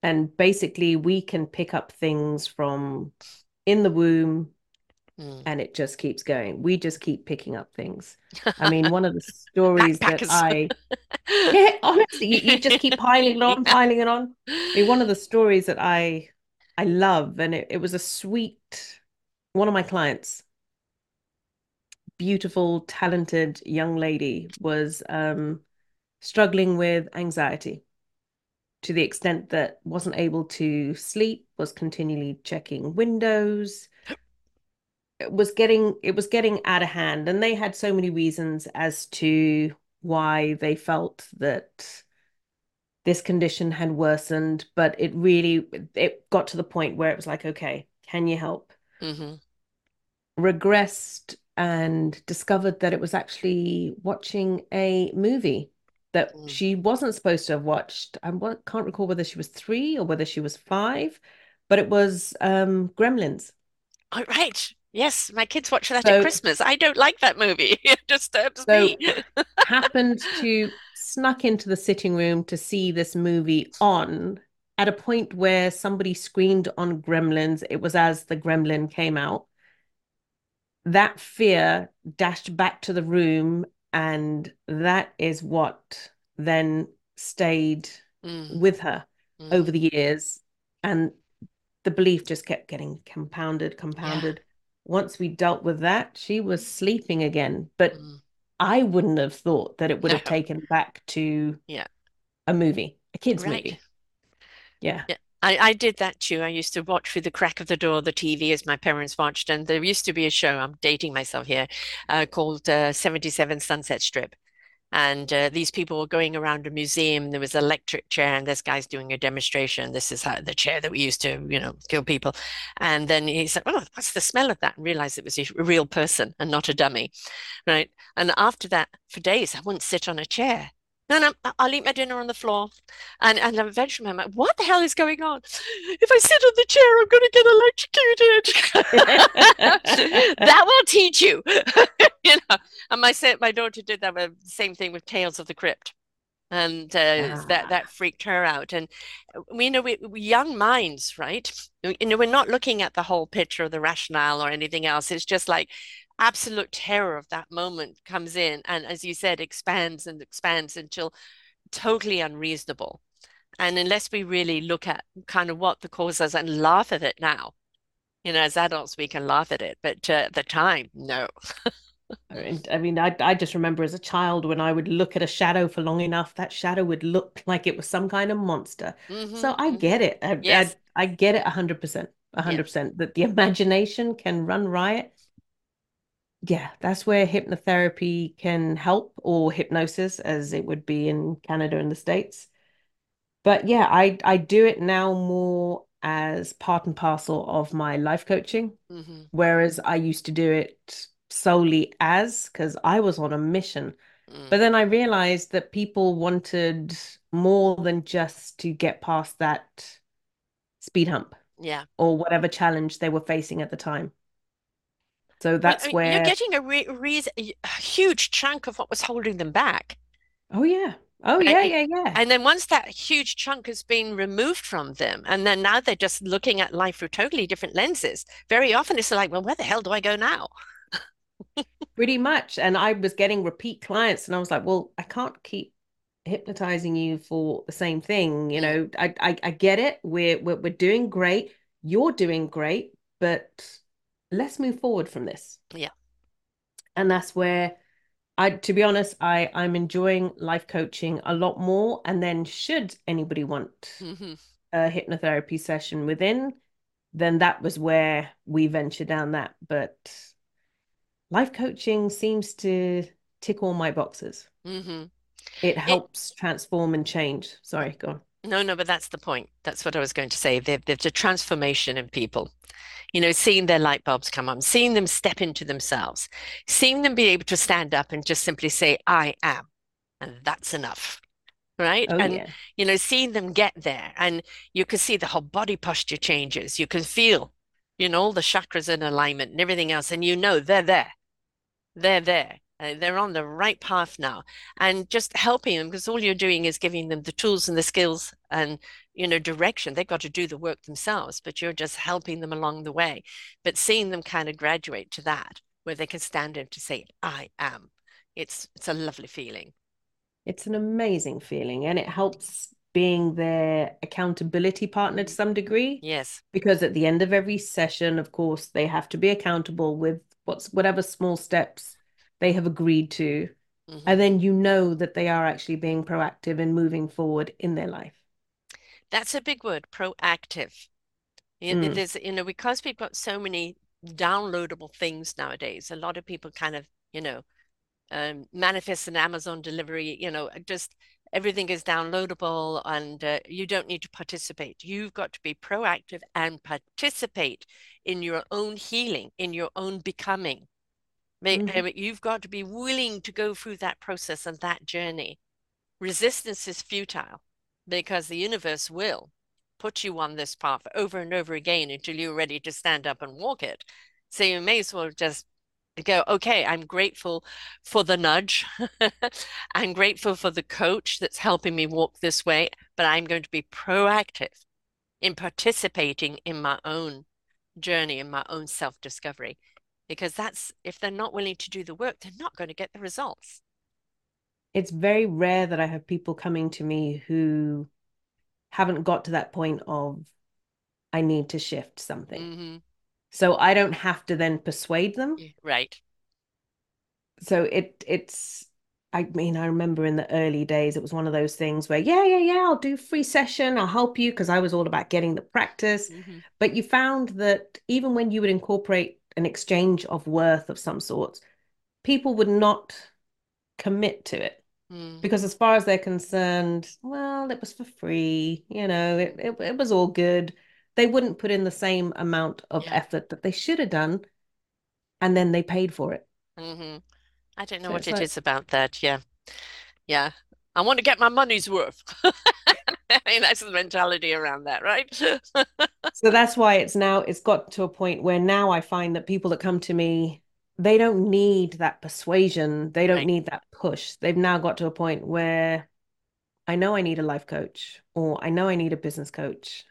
And basically, we can pick up things from in the womb Mm. and it just keeps going. We just keep picking up things. I mean, one of the stories that Backpackers. yeah, honestly, you just keep piling it on, piling it on. I mean, one of the stories that I love, and it was a sweet, one of my clients, beautiful, talented young lady, was struggling with anxiety to the extent that wasn't able to sleep, was continually checking windows. It was getting out of hand, and they had so many reasons as to why they felt that this condition had worsened, but it got to the point where it was like, okay, can you help? Hmm. Regressed and discovered that it was actually watching a movie that Mm. she wasn't supposed to have watched. Can't recall whether she was 3 or whether she was 5, but it was Gremlins. Oh, right. Yes, my kids watch that at So Christmas. I don't like that movie. It disturbs me. so happened to snuck into the sitting room to see this movie on at a point where somebody screamed on Gremlins. It was as the Gremlin came out. That fear dashed back to the room, and that is what then stayed Mm, with her over mm, the years. And the belief just kept getting yeah. compounded. Once we dealt with that, she was sleeping again. But Mm, I wouldn't have thought that it would no. have taken back to Yeah. a movie, a kid's Right. movie. Yeah. Yeah. I did that too. I used to watch through the crack of the door, the TV, as my parents watched. And there used to be a show, I'm dating myself here, called 77 Sunset Strip. And these people were going around a museum. There was an electric chair, and this guy's doing a demonstration. This is how the chair that we used to, kill people. And then he said, "Oh, what's the smell of that?" And realized it was a real person and not a dummy, right? And after that, for days, I wouldn't sit on a chair. No, no, I'll eat my dinner on the floor. And eventually I'm like, what the hell is going on? If I sit on the chair, I'm going to get electrocuted. That will teach you. You know, and my daughter did that with the same thing with Tales of the Crypt. And that Ah, freaked her out. And we young minds, right? We're not looking at the whole picture or the rationale or anything else. It's just like absolute terror of that moment comes in, and as you said, expands and expands until totally unreasonable. And unless we really look at kind of what the cause is and laugh at it now, as adults, we can laugh at it, but at the time, no. I just remember as a child when I would look at a shadow for long enough, that shadow would look like it was some kind of monster. Hmm. So I Hmm. get it. Yes. I get it 100%, Yeah. 100% that the imagination can run riot. Yeah, that's where hypnotherapy can help, or hypnosis, as it would be in Canada and the States. But yeah, I do it now more as part and parcel of my life coaching, Hmm. whereas I used to do it solely as because I was on a mission. But Mm. then I realized that people wanted more than just to get past that speed hump Yeah. or whatever challenge they were facing at the time. So Well, that's you're where, getting a huge chunk of what was holding them back, oh yeah, oh yeah, right? yeah, yeah. And then once that huge chunk has been removed from them, and then now they're just looking at life through totally different lenses. Very often it's like, well, where the hell do I go now? Pretty much. And I was getting repeat clients, and I was like, well, I can't keep hypnotizing you for the same thing. Mm, I get it. We're doing great. You're doing great, but let's move forward from this. yeah. And that's where to be honest, I'm enjoying life coaching a lot more. And then should anybody want Hmm. a hypnotherapy session within, then that was where we ventured down that. But life coaching seems to tick all my boxes. Hmm. It It helps transform and change. Sorry, go on. No, no, but that's the point. That's what I was going to say. There's a transformation in people. Seeing their light bulbs come on, seeing them step into themselves, seeing them be able to stand up and just simply say, I am, and that's enough. Right. Oh And, yeah. seeing them get there, and you can see the whole body posture changes. You can feel, all the chakras in alignment and everything else. And they're there. They're there. They're on the right path now, and just helping them because all you're doing is giving them the tools and the skills and direction. They've got to do the work themselves, but you're just helping them along the way. But seeing them kind of graduate to that where they can stand in to say, "I am." It's a lovely feeling. It's an amazing feeling, and it helps being their accountability partner to Mm. some degree, Yes. because at the end of every session, of course, they have to be accountable with whatever small steps they have agreed to. Hmm. And then you know that they are actually being proactive and moving forward in their life. That's a big word, proactive. Mm. There's, because we've got so many downloadable things nowadays, a lot of people kind of, manifest an Amazon delivery, just everything is downloadable and you don't need to participate. You've got to be proactive and participate in your own healing, in your own becoming. Hmm. You've got to be willing to go through that process and that journey. Resistance is futile because the universe will put you on this path over and over again until you're ready to stand up and walk it. So you may as well just go, okay, I'm grateful for the nudge. I'm grateful for the coach that's helping me walk this way, but I'm going to be proactive in participating in my own journey, in my own self-discovery. Because that's, if they're not willing to do the work, they're not going to get the results. It's very rare that I have people coming to me who haven't got to that point of, I need to shift something. Hmm. So I don't have to then persuade them. Right. So it's I mean, I remember in the early days, it was one of those things where, yeah, yeah, yeah, I'll do free session, I'll help you, because I was all about getting the practice. Hmm. But you found that even when you would incorporate an exchange of worth of some sorts, people would not commit to it. Mm. Because as far as they're concerned, well, it was for free, it was all good. They wouldn't put in the same amount of Yeah. effort that they should have done, and then they paid for it. Hmm. I don't know So what it's it like, is about that. Yeah. Yeah. I want to get my money's worth. I mean, that's the mentality around that, right? so that's why it's got to a point where now I find that people that come to me, they don't need that persuasion, they don't Right. need that push. They've now got to a point where I know I need a life coach, or I know I need a business coach.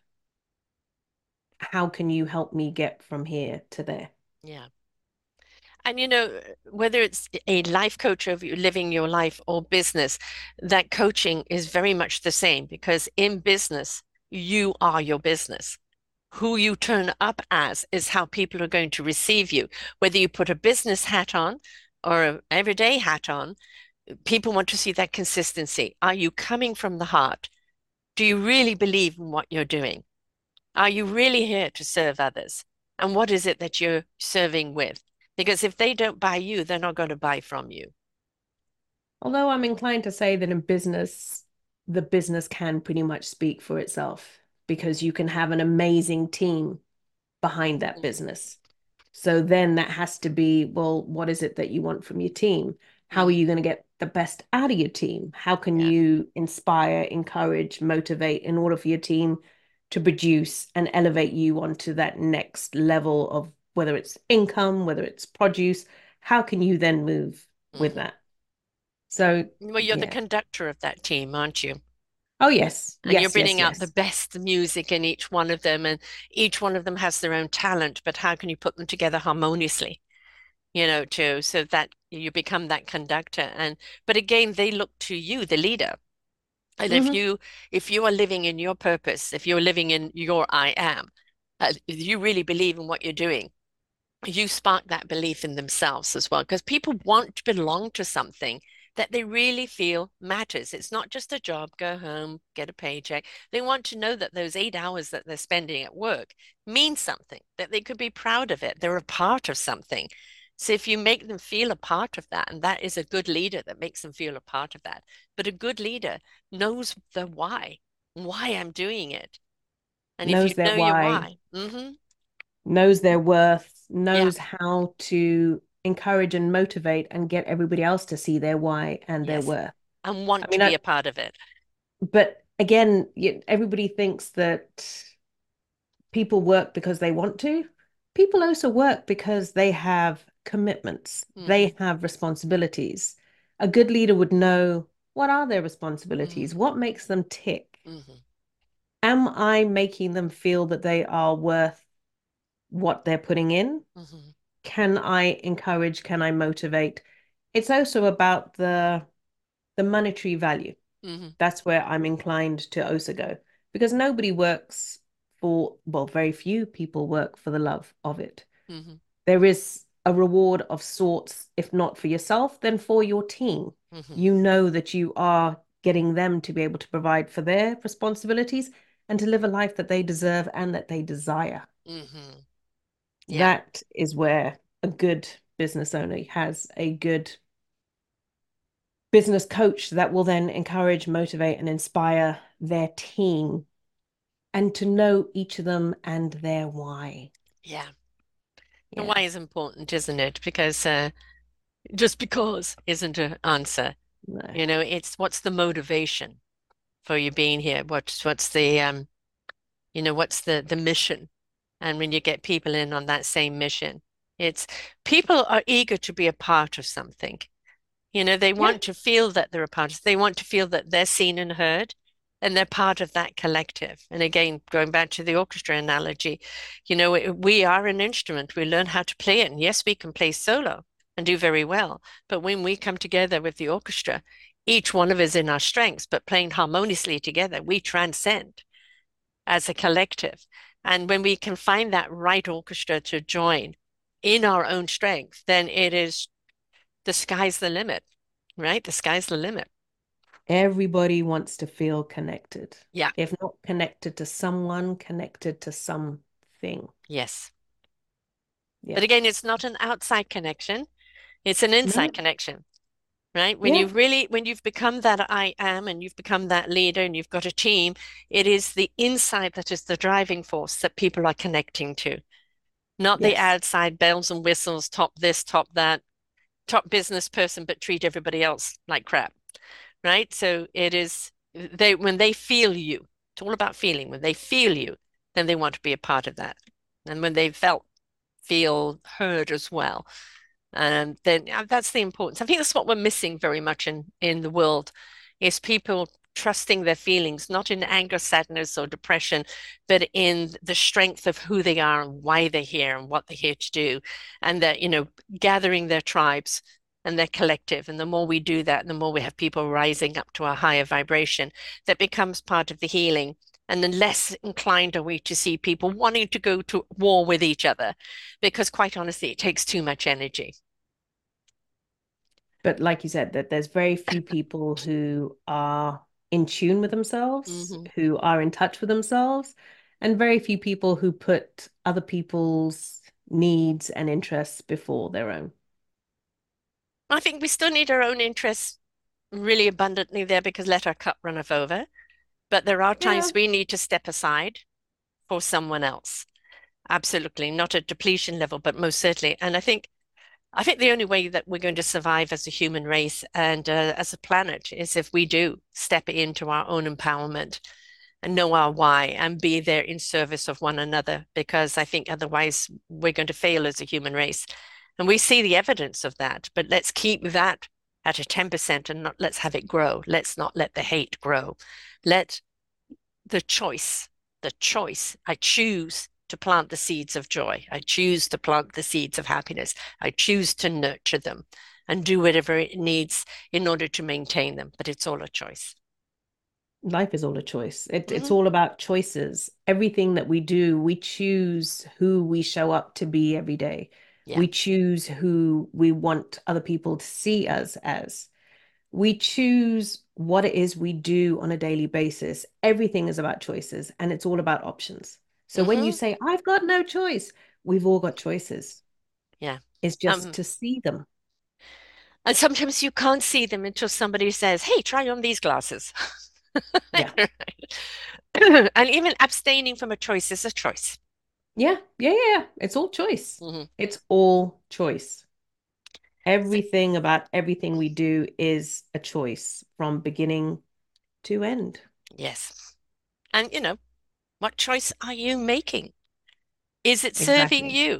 How can you help me get from here to there? Yeah. And whether it's a life coach of you living your life or business, that coaching is very much the same because in business, you are your business. Who you turn up as is how people are going to receive you. Whether you put a business hat on or an everyday hat on, people want to see that consistency. Are you coming from the heart? Do you really believe in what you're doing? Are you really here to serve others? And what is it that you're serving with? Because if they don't buy you, they're not going to buy from you. Although I'm inclined to say that in business, the business can pretty much speak for itself, because you can have an amazing team behind that Mm. business. So then that has to be, well, what is it that you want from your team? How are Mm. you going to get the best out of your team? How can Yeah. you inspire, encourage, motivate in order for your team to produce and elevate you onto that next level of, whether it's income, whether it's produce? How can you then move with Hmm. that? So, Well, you're the yeah. conductor of that team, aren't you? Oh, yes. And you're Yes, yes, bringing out the yes. best music in each one of them, and each one of them has their own talent, but how can you put them together harmoniously? Too, so that you become that conductor. And but again, they look to you, the leader. And if Hmm. you are living in your purpose, if you're living in your I am, you really believe in what you're doing, you spark that belief in themselves as well. Because people want to belong to something that they really feel matters. It's not just a job, go home, get a paycheck. They want to know that those 8 hours that they're spending at work mean something, that they could be proud of it. They're a part of something. So if you make them feel a part of that, and that is a good leader that makes them feel a part of that. But a good leader knows the why I'm doing it. And if you Knows their know your why, why, knows their worth, yeah, knows how to encourage and motivate and get everybody else to see their why and their yes, worth. and I want to mean, be a part of it. but again, everybody thinks that people work because they want to. People also work because they have commitments. Mm-hmm. They have responsibilities. A good leader would know, what are their responsibilities? Mm-hmm. What makes them tick? Mm-hmm. Am I making them feel that they are worth what they're putting in? Mm-hmm. Can I encourage? Can I motivate? It's also about the monetary value. Mm-hmm. That's where I'm inclined to also go, because nobody works for, well, very few people work for the love of it. Mm-hmm. There is a reward of sorts, if not for yourself, then for your team. Mm-hmm. You know that you are getting them to be able to provide for their responsibilities and to live a life that they deserve and that they desire. Mm-hmm. Yeah. That is where a good business owner has a good business coach that will then encourage, motivate, and inspire their team and to know each of them and their why. Yeah. The Yeah. why is important, isn't it? Because just because isn't an answer. No. You know, it's what's the motivation for you being here? What's the what's the mission? And when you get people in on that same mission, it's people are eager to be a part of something. You know, they Yeah. want to feel that they're a part of, they want to feel that they're seen and heard and they're part of that collective. And again, going back to the orchestra analogy, we are an instrument. We learn how to play it. And yes, we can play solo and do very well. But when we come together with the orchestra, each one of us in our strengths, but playing harmoniously together, we transcend as a collective. And when we can find that right orchestra to join in our own strength, then it is the sky's the limit, right? The sky's the limit. Everybody wants to feel connected. Yeah. If not connected to someone, connected to something. Yes. But Yeah. again, it's not an outside connection, it's an inside No. connection, right? Yeah. When you've become that I am and you've become that leader and you've got a team, it is the inside that is the driving force that people are connecting to, not the Yes. outside bells and whistles, top this, top that, top business person, but treat everybody else like crap, right? So it is when they feel you, it's all about feeling. When they feel you, then they want to be a part of that. And when they feel heard as well, then that's the importance. I think that's what we're missing very much in the world is people trusting their feelings, not in anger, sadness, or depression, but in the strength of who they are and why they're here and what they're here to do, and that, gathering their tribes and their collective. And the more we do that, the more we have people rising up to a higher vibration that becomes part of the healing. And then less inclined are we to see people wanting to go to war with each other because, quite honestly, it takes too much energy. But like you said, that there's very few people who are in tune with themselves, Hmm. who are in touch with themselves, and very few people who put other people's needs and interests before their own. I think we still need our own interests really abundantly there because let our cup runneth over. But there are Yeah. times we need to step aside for someone else. Absolutely, not at depletion level, but most certainly. And I think the only way that we're going to survive as a human race and as a planet is if we do step into our own empowerment and know our why and be there in service of one another, because I think otherwise we're going to fail as a human race. And we see the evidence of that, but let's keep that at a 10% and not let's have it grow. Let's not let the hate grow. Let the choice, I choose to plant the seeds of joy. I choose to plant the seeds of happiness. I choose to nurture them and do whatever it needs in order to maintain them. But it's all a choice. Life is all a choice. It's Hmm. all about choices. Everything that we do, we choose who we show up to be every day. Yeah. We choose who we want other people to see us as. We choose what it is we do on a daily basis. Everything is about choices and it's all about options. So when you Hmm. say, I've got no choice, we've all got choices. Yeah. It's just Um, to see them. and sometimes you can't see them until somebody says, "Hey, try on these glasses." Yeah. And even abstaining from a choice is a choice. Yeah. Yeah. Yeah. It's all choice. Hmm. It's all choice. So, Everything about everything we do is a choice from beginning to end. yes. And what choice are you making? Is it serving Exactly. you?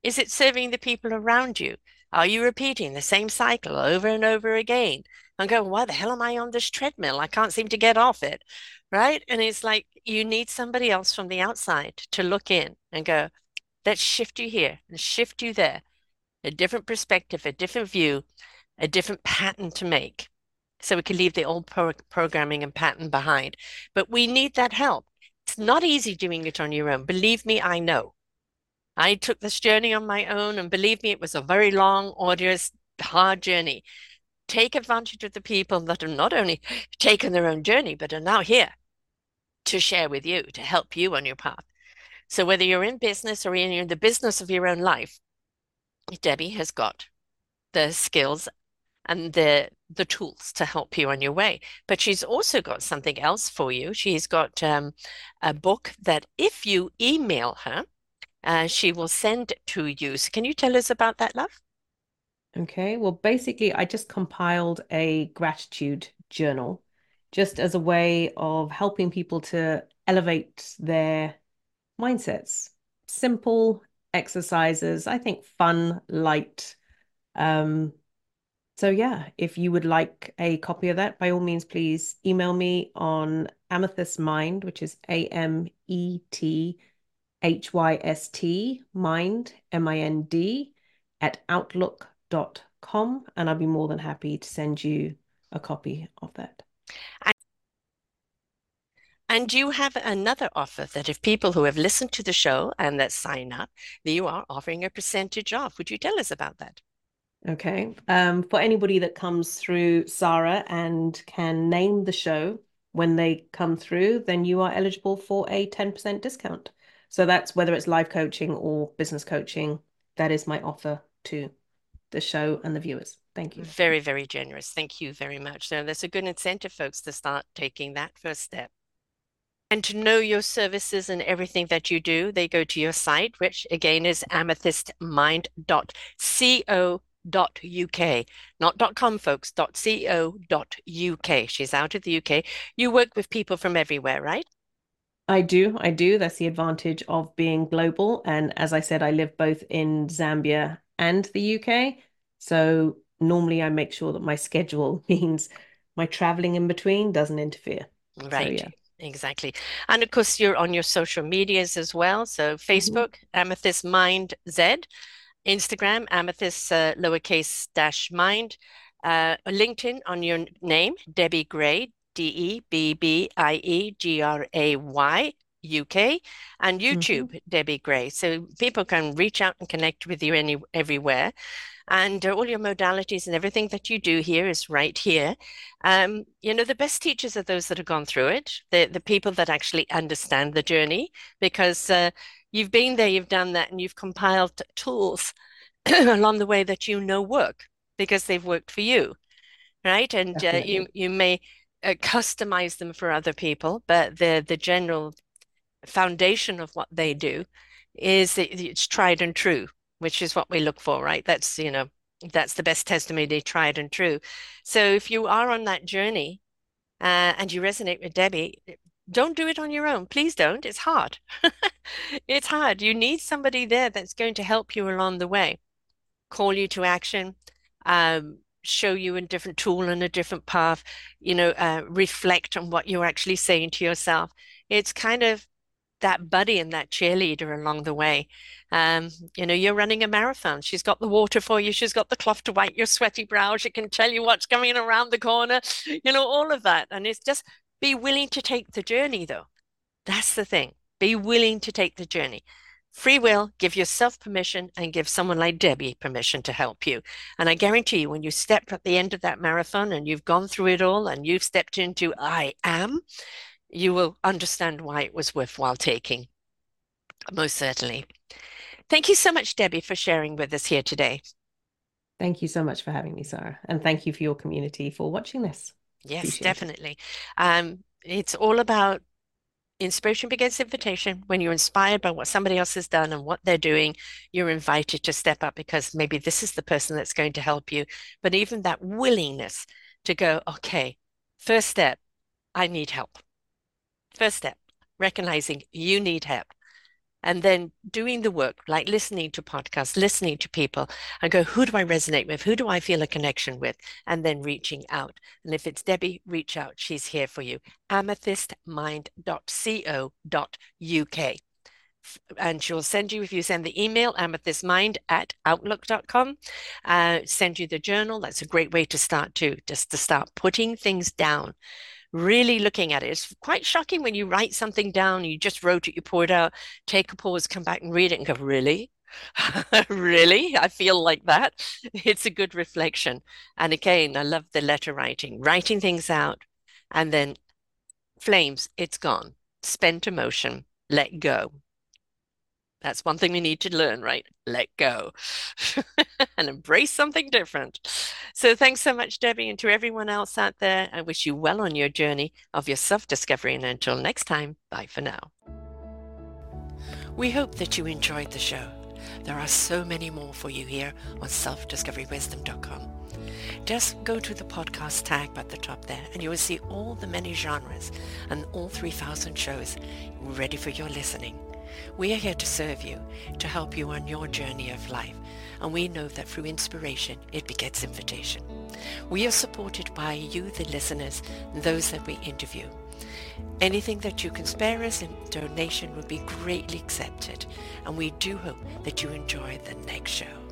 Is it serving the people around you? Are you repeating the same cycle over and over again and going, why the hell am I on this treadmill? I can't seem to get off it. Right. And it's like you need somebody else from the outside to look in and go, let's shift you here and shift you there, a different perspective, a different view, a different pattern to make. So we can leave the old programming and pattern behind. But we need that help. It's not easy doing it on your own. Believe me, I know. I took this journey on my own, and believe me, it was a very long, arduous, hard journey. Take advantage of the people that have not only taken their own journey, but are now here to share with you, to help you on your path. So whether you're in business or you're in the business of your own life, Debbie has got the skills and the tools to help you on your way. But she's also got something else for you. She's got a book that if you email her, she will send to you. So can you tell us about that, love? Okay, well, basically, I just compiled a gratitude journal just as a way of helping people to elevate their mindsets. Simple exercises, I think fun, light. Um, so yeah, if you would like a copy of that, by all means, please email me on Amethyst Mind, which is AMETHYST Mind, MIND, at outlook.com, and I'll be more than happy to send you a copy of that. And you have another offer that if people who have listened to the show and that sign up, that you are offering a percentage off. Would you tell us about that? Okay. For anybody that comes through Sarah and can name the show when they come through, then you are eligible for a 10% discount. So that's whether it's life coaching or business coaching. That is my offer to the show and the viewers. Thank you. Very, very generous. Thank you very much. So that's a good incentive, folks, to start taking that first step. And to know your services and everything that you do, they go to your site, which again is amethystmind.co.uk. Not .com, folks, .co.uk. She's out of the UK. You work with people from everywhere, right? I do. I do. That's the advantage of being global. And as I said, I live both in Zambia and the UK. So normally I make sure that my schedule means my traveling in between doesn't interfere. So Right. yeah. Exactly. And of course, you're on your social medias as well. So Mhm. Facebook, Amethyst Mind Z, Instagram, Amethyst lowercase dash mind, LinkedIn on your name, Debbie Gray, DEBBIEGRAY. UK and Mhm. YouTube, Debbie Gray. So people can reach out and connect with you everywhere. And all your modalities and everything that you do here is right here. The best teachers are those that have gone through it, the people that actually understand the journey, because you've been there, you've done that, and you've compiled tools along the way that you know work because they've worked for you, right? And Definitely. you may customize them for other people, but the general foundation of what they do is that it's tried and true, which is what we look for, right? That's the best testimony, tried and true. So if you are on that journey and you resonate with Debbie, don't do it on your own. Please don't. It's hard. It's hard. You need somebody there that's going to help you along the way, call you to action, show you a different tool and a different path, reflect on what you're actually saying to yourself. It's kind of that buddy and that cheerleader along the way. You're running a marathon. She's got the water for you. She's got the cloth to wipe your sweaty brow. She can tell you what's coming around the corner, all of that. And it's just be willing to take the journey, though. That's the thing. Be willing to take the journey. Free will, give yourself permission and give someone like Debbie permission to help you. And I guarantee you, when you step at the end of that marathon and you've gone through it all and you've stepped into I am, you will understand why it was worthwhile taking. Most certainly. Thank you so much, Debbie, for sharing with us here today. Thank you so much for having me, Sarah. And thank you for your community for watching this. Yes, Appreciate it. definitely. It's all about inspiration begets invitation. When you're inspired by what somebody else has done and what they're doing, you're invited to step up because maybe this is the person that's going to help you. But even that willingness to go, okay, first step, I need help. First step, recognizing you need help. and then doing the work, like listening to podcasts, listening to people, and go, who do I resonate with? Who do I feel a connection with? And then reaching out. And if it's Debbie, reach out. She's here for you. amethystmind.co.uk. And she'll send you, if you send the email, amethystmind@outlook.com, send you the journal. That's a great way to start too, just to start putting things down, really looking at it. It's quite shocking when you write something down, you just wrote it, you poured out, take a pause, come back and read it and go, really? Really? I feel like that. It's a good reflection. And again, I love the letter writing, writing things out, and then flames, it's gone. Spent emotion, let go. That's one thing we need to learn, right? Let go and embrace something different. So thanks so much, Debbie, and to everyone else out there. I wish you well on your journey of your self-discovery. And until next time, bye for now. We hope that you enjoyed the show. There are so many more for you here on selfdiscoverywisdom.com. Just go to the podcast tag at the top there and you will see all the many genres and all 3,000 shows ready for your listening. We are here to serve you, to help you on your journey of life, and we know that through inspiration, it begets invitation. We are supported by you, the listeners, and those that we interview. Anything that you can spare us in donation would be greatly accepted, and we do hope that you enjoy the next show.